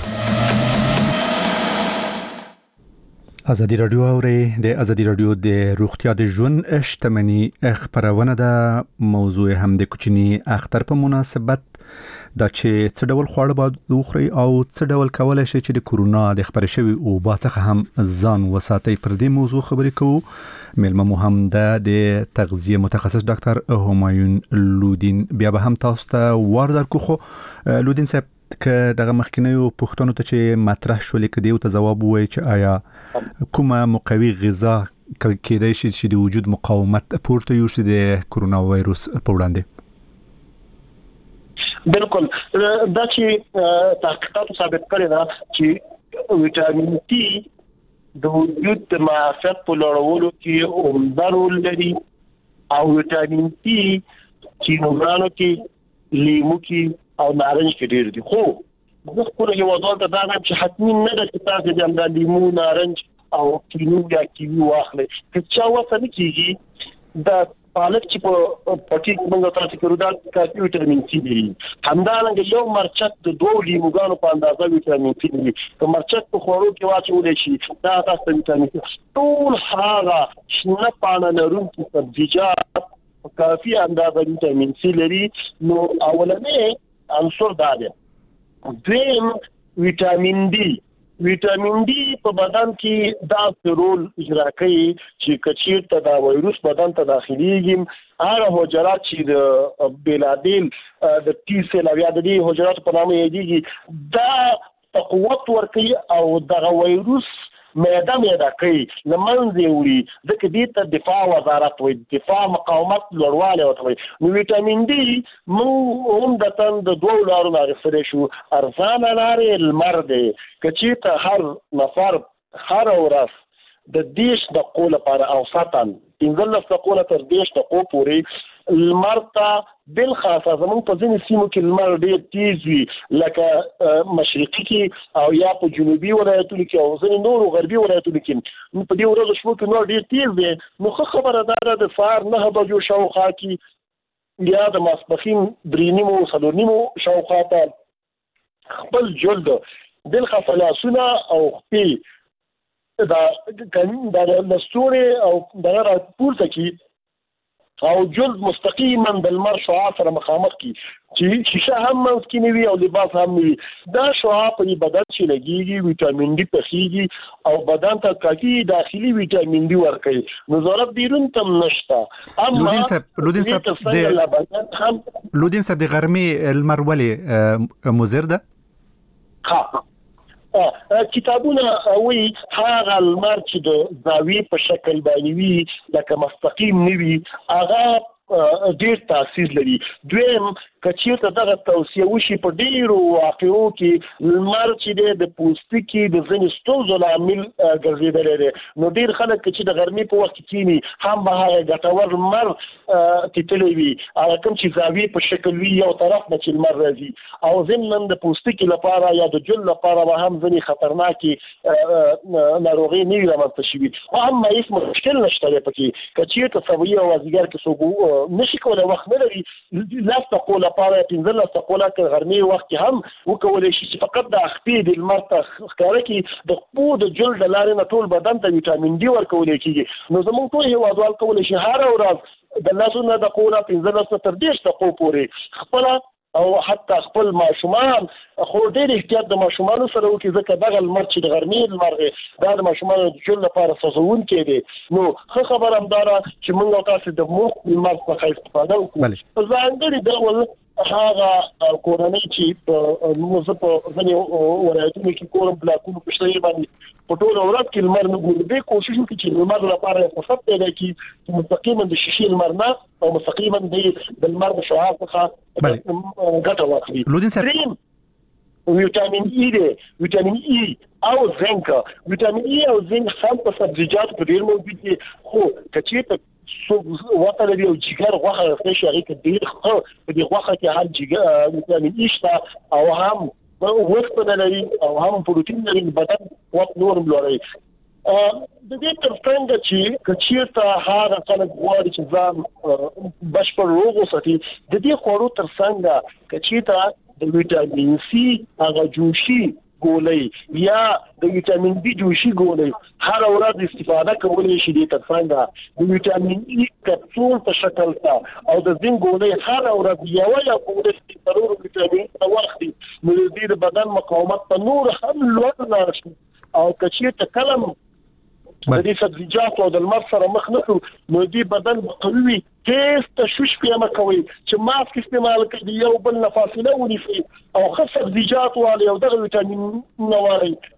ازادي رادیو اوري د ازادي رادیو د روغتیا د ژوند شتمنۍ خبرونه ده موضوع هم د کوچني اختر په مناسبت دا چې څه ډول خواړه باید وخورئ او څه ډول کولای شئ چې د کورونا د خبرې شوي اوبو څخه هم ځان وساتئ پر دې موضوع خبرې کوو مېلمه مو هم ده د تغذیه متخصص ډاکټر همایون لودین بیا به هم تاسو ته وار درکو خو لودین صاحب که دغه مخکینیو پوښتنو ته چې مطرح شولې کدی او ته جواب وایي چې آیا کومه مقوي غذا کېدای شي چې د وجود مقاومت پورته یوشي د کرونا وایروس په وړاندې. بالکل دا چې تحقیقات ثابت کړي دا چې وټامین ټي د وجود د معافیت په لوړولو کې عمده رول لري او وټامین ټي چې نورانو کې لیمو کې او نارنج کې ډېر دي. خو زه خپل یو ځل ته دا چې حتمی نه ده چې تاسو د لیمو نارنج او کینو یا کیوي واخلئ. که چا وسه نه کیږي دا پالک چې په پټي موږ تاسو کړو دا کافي وټامین سي لري. همدارنګه یو مرچک د دوه لیموګانو په اندازه وټامین سي لري. که مرچک په خوړو کې واچول شي دا تاسو ته وټامین سي. ټول هغه شنه پاڼه لرونکي سبزیجات کافي اندازه وټامین سي لري. نو اولنې عنصر دا دی. دویم وټامین ډي. وټامین ډي په بدن کې دا رول اجرا کوي چې کچیر ته دا وایروس بدن ته داخليږي هغه حجرات چې د بلادین د ټي سیل او یا د دې حجرات په نامه یادېږي دا قوت ورکوي او دغه وایروس معده معده کوي لمنځه وړي ځکه دې ته دفاع وزارت وایي دفاع مقاومت لوړوالی ورته وایي. نو وټامین ډي موږ عمدتاً د دوو لارو نه اخیستلی شو. ارزانه لارې لمر دی. که چېرته هر نفر هره ورځ د دېرش دقیقو لپاره اوسطاً پنځلس دقیقو نه تر دېرش دقیقو پورې لمر ته بالخاصه زموږ په ځینې سیمو کې لمر ډېر تیز وي لکه مشرقي کې او یا په جنوبي ولایتونو کې او ځینې نورو غربي ولایتونو کې. نو په دې ورځو شپو کې لمر ډېر تیز دی. نو ښه خبره دا ده د سهار نهه بجو شاوخوا کې یا د ماسپښین درې نیمو څلور نیمو شاوخوا ته خپل جلد بالخاصه لاسونه او خپې دا د لستوري او دغه راپورته کی او جلد مستقیما د لمر شعاع سره مخامخ کی چې شیشه هم منځ کې نه وي او لباس هم نه وي. دا شعاع په بدن چې لګیږي وټامین ډي پخېږي او بدن ته کافي داخلي وټامین ډي ورکوي. نو ضرورت بیرون تم نشته. اما لودین صاحب لودین صاحب د لودین صاحب د غرمې لمر ولې مضر ده؟ ها کتابونه وی هغه لمر چې د زاویې په شکل باندې وي لکه مستقیم نه وي هغه ډیر تاثیر لري. دویم کچیرته دغه توصیه وشي په ډیرو واقعو کې لمر چې د پوستکي د ځینې ستونزو لامل ګرځېدلی دی. نو ډیر خلک چې د غرمې په وخت کې کینی هم به هغه ګټور لمر تتلی وي هغه کوم چې زاویې په شکل وي یو طرف نه چې لمر راځي او ضمن د پوستکي لپاره یا د جلد لپاره به هم ځینې خطرناکې ناروغۍ نه وي رامنځته شوي. اما هیڅ مشکل نشته دی پکې. کچیرته سویې او ازګر کې څوک نشي کولی وخت نه لري لاس دقیقو لپاره پنځلس دقیقو لکه غرمې وخت کې هم وکولی شي چې فقط د خپې د لمر ته ښکاره کړي د خپو د جلد د لارې نه ټول بدن ته وټامین ډي ورکولی کېږي. نو زموږ ټول هېوادوال کولی شي هره ورځ د لسو نه دقیقو نه پنځلس نه تر دېرش دقیقو پورې خپله او حتی خپل ماشومان خو ډېر احتیاط د ماشومانو سره وکړي ځکه دغه لمر چې د غرمې لمر دی دا د ماشومانو د ژوند لپاره سوځونکی دی. نو ښه خبره همدا ده چې موږ او تاسو د مخ لمر څخه استفاده وکړو. په ځانګړي ډول هغه کورنۍ چې په موږ په ځینې ولایتونو کې کورم بلاکونو په شته باندې په ټوله ورځ کې لمر نه ګوري دې کوشش وکړي چې لمر لپاره فرصت پیدا کړي چې مستقیما د شیشې لمر نه او مستقیما د لمر د شعاع څخه ګټه واخلي. لودین صاحب وټامین ای دی وټامین ای او زنک وټامین ای او زنک هم په سبزیجاتو په ډیر موجود دي. خو کچېته سو وته لري او جګر غوښه خپل شي هغه ډیر خو په دې غوښه کې هم جګر وټامین ای شته او هم وسپنه لري او هم پروتین لري بدن وخت نور لري. د دې ترڅنګ چې کچېرته هغه خلک غواړي چې ځان بشپړ روغ وساتي د دې خوړو ترڅنګ کچېرته د وټامین سي هغه جوشي ګولۍ یا د وټامین بي جوشي ګولۍ هر ورځ استفاده کولای شي د ترڅنګ د وټامین ای کپسول په شکل ته او د زنک ګولۍ هر ورځ یو یا ګولۍ ضرور وټامین واخلي. نو د دې بدن مقاومت په نور هم لوړ شي او کچېرته کلم د دې سبزیجات او د لمر سره مخ نه شو نو دې بدن قوي تیز تشویش پیدا کوي چې ماسک استعمال کړي یو بل نه فاصله ونیسي او خاص سبزیجات والي او دغه وټامین نواري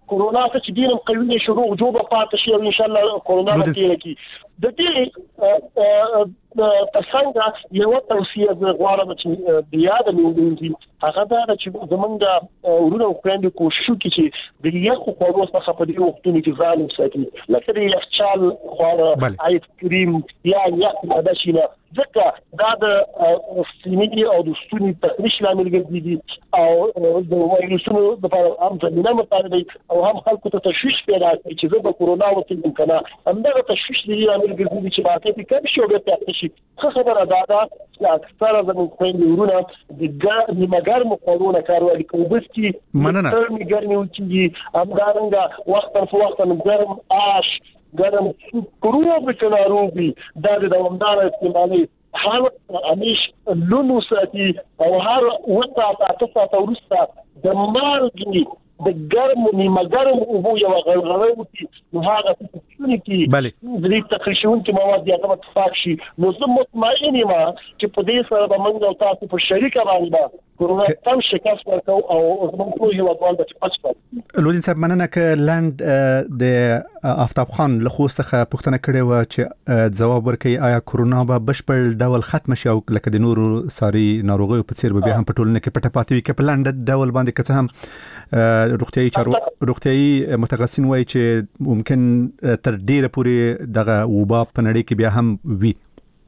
کورونا څخه چې ډیرم قوي شروع جوړه پاتې شي او ان شاء الله کورونا به تیر کی د دې څنګه یو توصیه غواړم چې بیا د موندونکي هغه دا چې زمونږ ورونو خويندو کوشش وکړي چې د یو خواړو څخه په دې وختونو کې ځان وساتي لکه د یخچال خواړه آیس کریم یا یا د شینه ځکه دا د سیمې او د ستوني تخریش لامل ګرځي او د وایروسونو لپاره هم ځینې مطالبه او هم خلکو ته تشویش پیدا کوي چې د کورونا وکړي کنه همدغه تشویش دی لامل ګرځي چې باقي په کم شو به تاسو شي خبره دا ده چې اکثره زموږ خويندې ورونه د ګرمي مګرم خوړونه کاروي کوبس کې مننه ګرمي ګرمي چې همدارنګه وخت په وخت ګرم آش ګرم کورونا په چناروبي دا د دوامدار استعمالي حالت امیش لونو ساتي او هر وتا تاسو ته ورسته د مالګي د ګرم نیمه ګرم او بو یو غلغلوي نو هغه څه کې بله د تخریشون کې مواد یا کوم اتفاق شي نو زه مطمئن یم چې په دې سره به موږ او تاسو په شریکه باندې کورونا تم شکست ورکو او زموږ ټول یو ډول د پښتو لودین صاحب مننه ک لاند د آفتاب خان له خو څخه پوښتنه کړې و چې ځواب ورکړي آیا کورونا به بشپړ ډول ختم شي او لکه د نورو ساري ناروغیو په څیر به هم په ټولنه کې پټه پاتې وي ک په لاند ډول باندې که څه هم روغتيایي چارو روغتيایي متخصصین وایي چې ممکن تر ډیره پورې دغه وبا په نړۍ کې بیا هم وي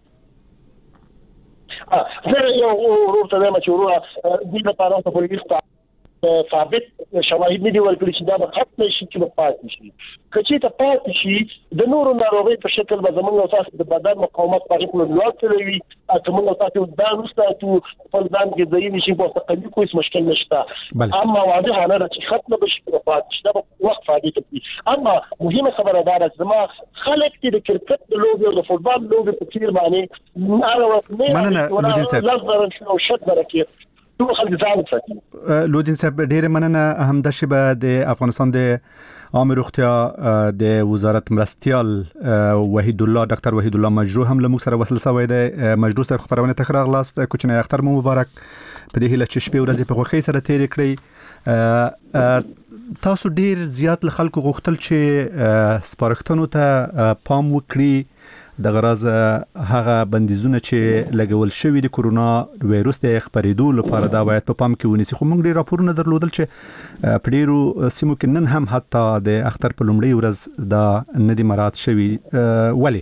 اه زه یو ورته وایم چې ورو دې لپاره په پولیستا ثابت شواهد نه دی ورکړي چې دا به ختم شي چې په پاتې شي کچې ته پاتې شي د نورو ناروغي په شکل به زموږ او تاسو د بدن مقاومت په خپل لوړ کړی اته موږ تاسو دا نوستو په ځان کې ځای نشي په تقلید کوم مشکل نشته اما واضح نه چې ختم بشي په پاتې شي دا به وخت ثابت وي اما مهمه خبره دا ده چې ما خلک چې د کرکټ د لوبي او د فوتبال لوبي په څیر باندې اړه مننه لودین صاحب لږ او شت برکت ټول خلک ځان ساتي لودین صاحب ډېر مننه هم د شبه د افغانستان د عام روغتیا د وزارت مرستيال وحید الله ډاکټر وحید الله مجروح هم له موږ سره وصل شوی دی مجروح صاحب خبرونه تخراغ لاست کوچنی اختر مو مبارک په دې هله چې شپې ورځې په خوخي سره تیر کړی تاسو ډیر زیات خلکو غوښتل چې سپارښتنو ته پام وکړي د غرض هغه بندیزونه چې لګول شوی د کورونا وایروس د خبرېدو لپاره دا باید په پام کې ونیسي خو موږ ډیر راپورونه درلودل چې په ډیرو سیمو کې نن هم حتی د اختر په لومړي ورځ دا ندی مراد شوی ولی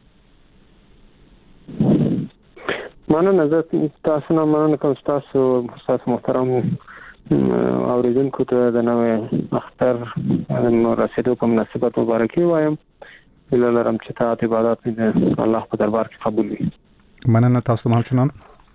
مننه زه تاسو نه مننه کوم تاسو تاسو محترم اوریدونکو ته د نوې اختر نو رسیدو په مناسبت مبارکي وایم اله لرم چې تاسو عبادت دې الله په دربار کې قبول وي مننه تاسو مهال چنان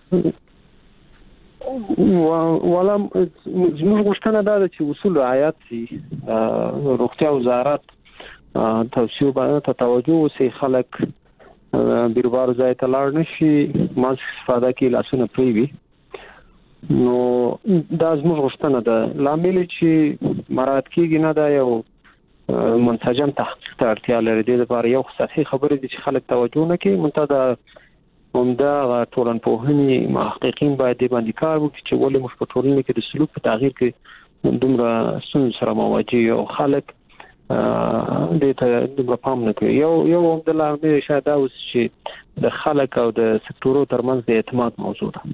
ولا زموږ غوښتنه ده چې اصول رعایت شي روغتیا وزارت توصیه باندې توجه وسي خلک بیروبار ځای ته لاړ نشي ماسک استفاده کوي لاسونه پریوي نو دا زموږ غوښتنه ده لامل چې مراد کېږي نه دا یو منسجم تحقیق ته اړتیا لري د لپاره یو خصوصي خبره دي چې خلک توجه نه کوي منتدا همدا ټولنپوهني محققین باید د باندې کار وکړي چې ولې موږ په ټولنه کې د سلوک په تغییر کې دومره ستونزې سره مواجه یو خلک د ته د پام نه کوي یو یو د لامل شاید دا اوس چې د خلک او د سکتورو ترمنځ د اعتماد موضوع ده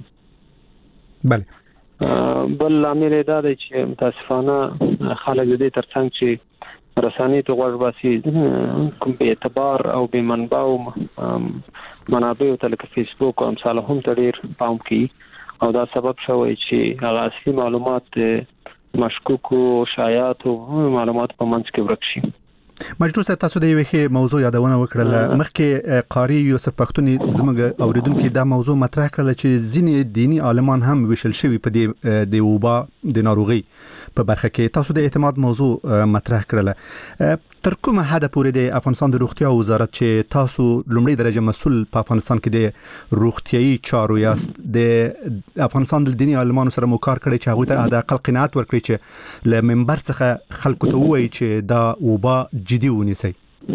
بله بل لامل دا دی چې متاسفانه خلک د دې ترڅنګ چې رسانې ته غوږ باسي کوم به اعتبار او به منبع او منابع ته لکه فیسبوک او امثال هم ډېر پام کوي او دا سبب شوی چې هغه اصلي معلومات مشکوک او شایعات او معلومات په منځ کې ورک شي مجروح صاحب تاسو د یوې موضوع یادونه وکړه مخکې قاری یوسف پښتوني زموږ اوریدونکو دا موضوع مطرح کړل چې ځینې دینی عالمان هم وشل شوی په دې د وبا د ناروغي په برخه کې تاسو د اعتماد موضوع مطرح کړل تر کومه حد پورې د افغانستان د روغتیا وزارت چې تاسو لومړی درجه مسؤل په افغانستان کې د روغتيایي چارو یاست د افغانستان د دینی عالمانو سره مو کار کړی چې هغه ته د اقل قناعت ورکړي چې له منبر څخه خلکو ته وایي چې دا وبا جدي ونیسي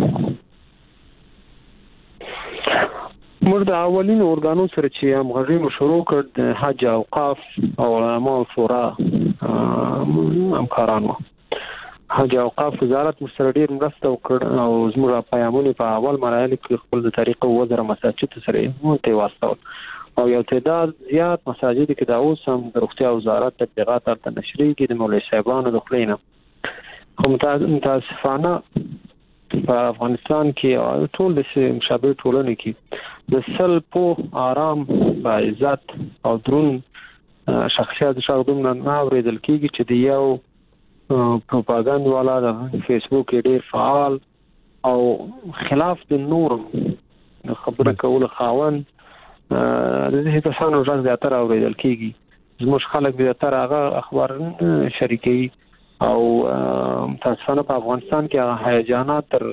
موږ د اولین اورګانو سره چې همغږي شروع کړ د حج اوقاف او علماء فورا همکارانو حج اوقاف وزارت سره ډیر مرسته وکړ او زموږ پیغامونه په اول مراحل کې خپل د طریقو وزاره مساجد سره مونته واسطه او یو تعداد زیات مساجد کې دا اوس هم د روغتیا وزارت تبلیغات تر نشري کې د مولوی صاحبانو د خلینو کوم متاسفانه په افغانستان کې ټول د مشابه ټولنې کې د سل په آرام با عزت او درون شخصیت شاګردون نه اوریدل کېږي چې د یو پروپاګاندا والا د فیسبوک ډېر فعال او خلاف د نور خبره کول خاون د دې کسانو ځان زیاتره اوریدل کېږي زموږ خلک زیاتره هغه اخبار شریکي او تاسفانه په افغانستان کې هغه هیجانات تر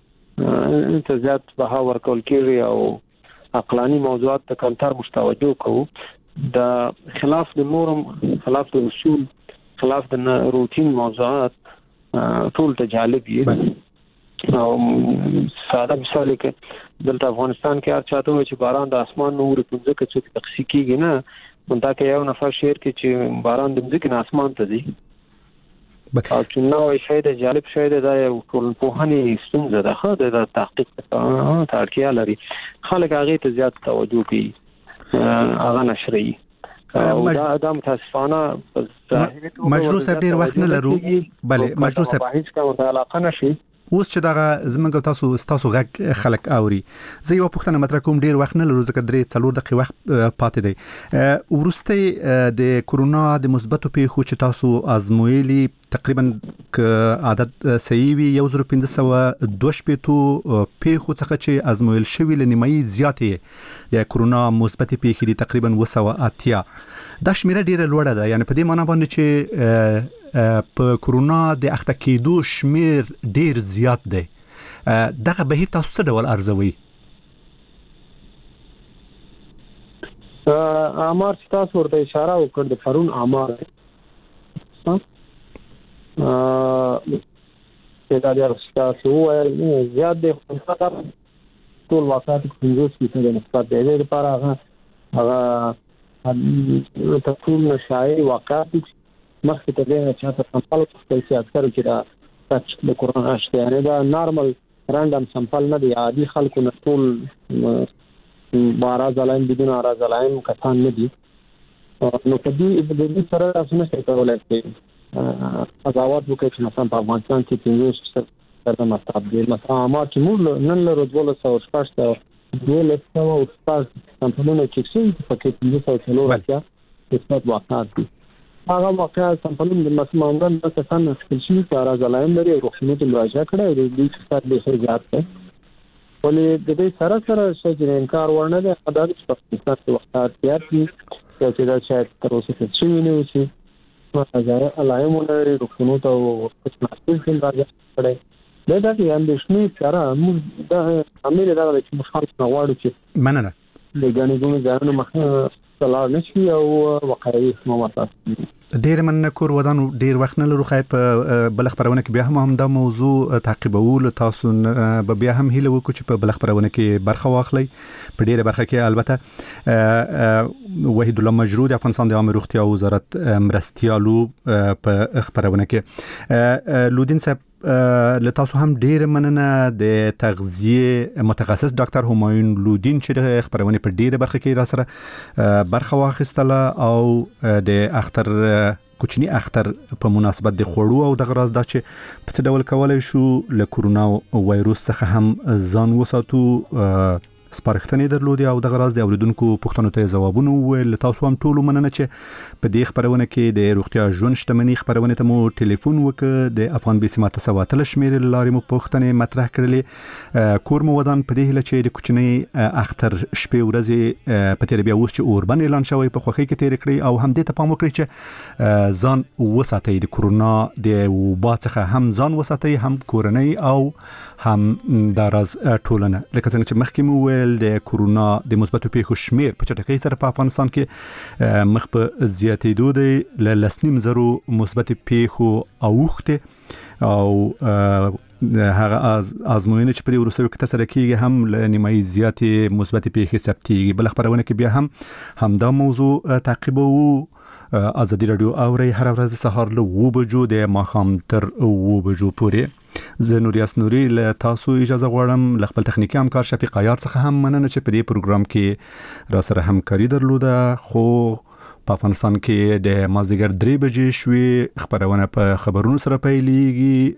ته زیات بها ورکول کېږي او عقلاني موضوعات ته کمتر مستوجه کوو د خلاف د نورم خلاف د اصول خلاف د روتین موضوعات ټول ته جالب دي او ساده مثال کې دلته افغانستان کې هر چاته چې باران د اسمان نور پنځه کې څه تقسیم کیږي نه مونږ ته یو نفر شعر کې چې باران د ځمکې نه اسمان ته دی او چې نو شاید جالب شاید دا یو ټولنپوهنې ستونزه ده خو د تحقیق ته اړتیا لري خلک هغه ته زیات توجه کوي هغه نشري او دا د متاسفانه مجروح صاحب ډیر وخت نه لرو bale مجروح صاحب هیڅ کوم علاقه نشي اوس چې دا زمونږ تاسو تاسو غږ خلک اوري زه یو پوښتنه مطرح کوم ډیر وخت نه لرو ځکه درې څلور دقیقې وخت پاتې دی ورسته د کورونا د مثبتو پیښو چې تاسو ازمویلي تقریبا ک عدد صحیح وي یو زره پنځه سوه دوه شپېتو پیښو څخه چې ازمویل شوی لنیمایي زیاتې د کورونا مثبت پیښې دي تقریبا اوه سوه اتیا دا شمیره ډیره لوړه ده یعنی په دې معنی باندې چې په کورونا د اخته کېدو شمیر ډیر زیات دی دغه به تاسو څه ډول ارزوي امر تاسو ورته اشاره وکړه د پرون امر ها ا دا د تاسو زیات دی ټول واقعات پنځوس فیصد نسبت دی لپاره هغه هغه تقول نشای واقعات مخکې ته دی چې تاسو سمپل کوي اکثر چې دا ټچ د کورونا شته یعنی دا نارمل رانډم سمپل نه دی عادي خلکو نه ټول بارا ځلایم بدون ارا ځلایم کسان نه دي نو په دې د دې سره تاسو نه کولای شئ قضاوت وکړئ چې مثلا په افغانستان کې پنځوس سره مطلب دی مثلا ما چې موږ نن له روزوله سو شپږ دوه لسه او شپږ سمپلونه چې څه پکې پنځه سوه څلور اتیا نسبت واقعات دي هغه واقعا سمپلون د مسمانګان د کسان خپل شي کار ځلایم لري او روښنه ته مراجعه کړه د دې څخه د خیر زیات ده ولې د دې سره سره چې انکار ورنه ده دا د پاکستان وختات زیات دي چې دا چې تر اوسه څه ویني چې مراجعه علایم لري روښنه ته او څه څه مراجعه کړه دا د اندېښنې سره موږ د عمل دا چې مخالف نه غواړو چې مننه د ګڼې ځانو مخه سلام نشي او واقعي موضوعات ډیر من کور ودان ډیر وخت نه لرو خیر په بل خبرونه کې بیا هم هم دا موضوع تعقیبول تاسو به بیا هم هیله وکړو چې په بل خبرونه کې برخه واخلي په ډیره برخه کې البته وحید الله مجرود افغانستان د عامه روغتیا وزارت مرستيالو په خبرونه کې لودین صاحب لتاسو هم ډیر مننه د تغذیه متخصص ډاکټر همایون لودین چې د خبرونه په ډیره برخه کې را سره برخه واخیستله او د اختر کوچنی اختر په مناسبت د خوړو او د غراز د چې په څه ډول کولای شو له کورونا وایروس څخه هم ځان وساتو سپارښتنې درلودي او د غراز د اوریدونکو پوښتنو ته ځوابونه ویل تاسو هم ټول مننه چې په دې خبرونه کې د روغتیا ژوند شتمنۍ خبرونه ته مو ټلیفون وکړ د افغان بي سي ماته سواتل شمیر لارې مو پوښتنې مطرح کړلې کور مو ودان په دې هله چې د کوچنی اختر شپې ورځې په تیر بیا اوس چې اوربن اعلان شوی په خوخي کې تیر کړی او هم دې ته پام وکړئ چې ځان وساتئ د کورونا د وبا څخه هم ځان وساتئ هم کورنۍ او هم د راز ټولنه لکه څنګه چې مخکې مو ویل د کورونا د مثبتو پیښو شمیر په چټکۍ سره په افغانستان کې مخ په زیاتېدو دی ل لسنیم زرو مثبت پیښو اوخته او هغه از ازموینه چې په وروستیو کې تر سره کېږي هم ل نیمایي زیاتې مثبت پیښې ثبتېږي بل خبرونه کې بیا هم همدا موضوع تعقیبو ازادي رادیو اوري هر ورځ سهار له و بجو د ماخام تر و بجو پورې. زه نوریاس نوري له تاسو اجازه غواړم، ل خپل تخنیکی همکار شفیق عیار څخه هم مننه چې په دې پروګرام کې را سره همکاري درلوده. خو په افغانستان کې د مازدیګر درې بجې شوې، خبرونه په خبرونو سره پیلېږي.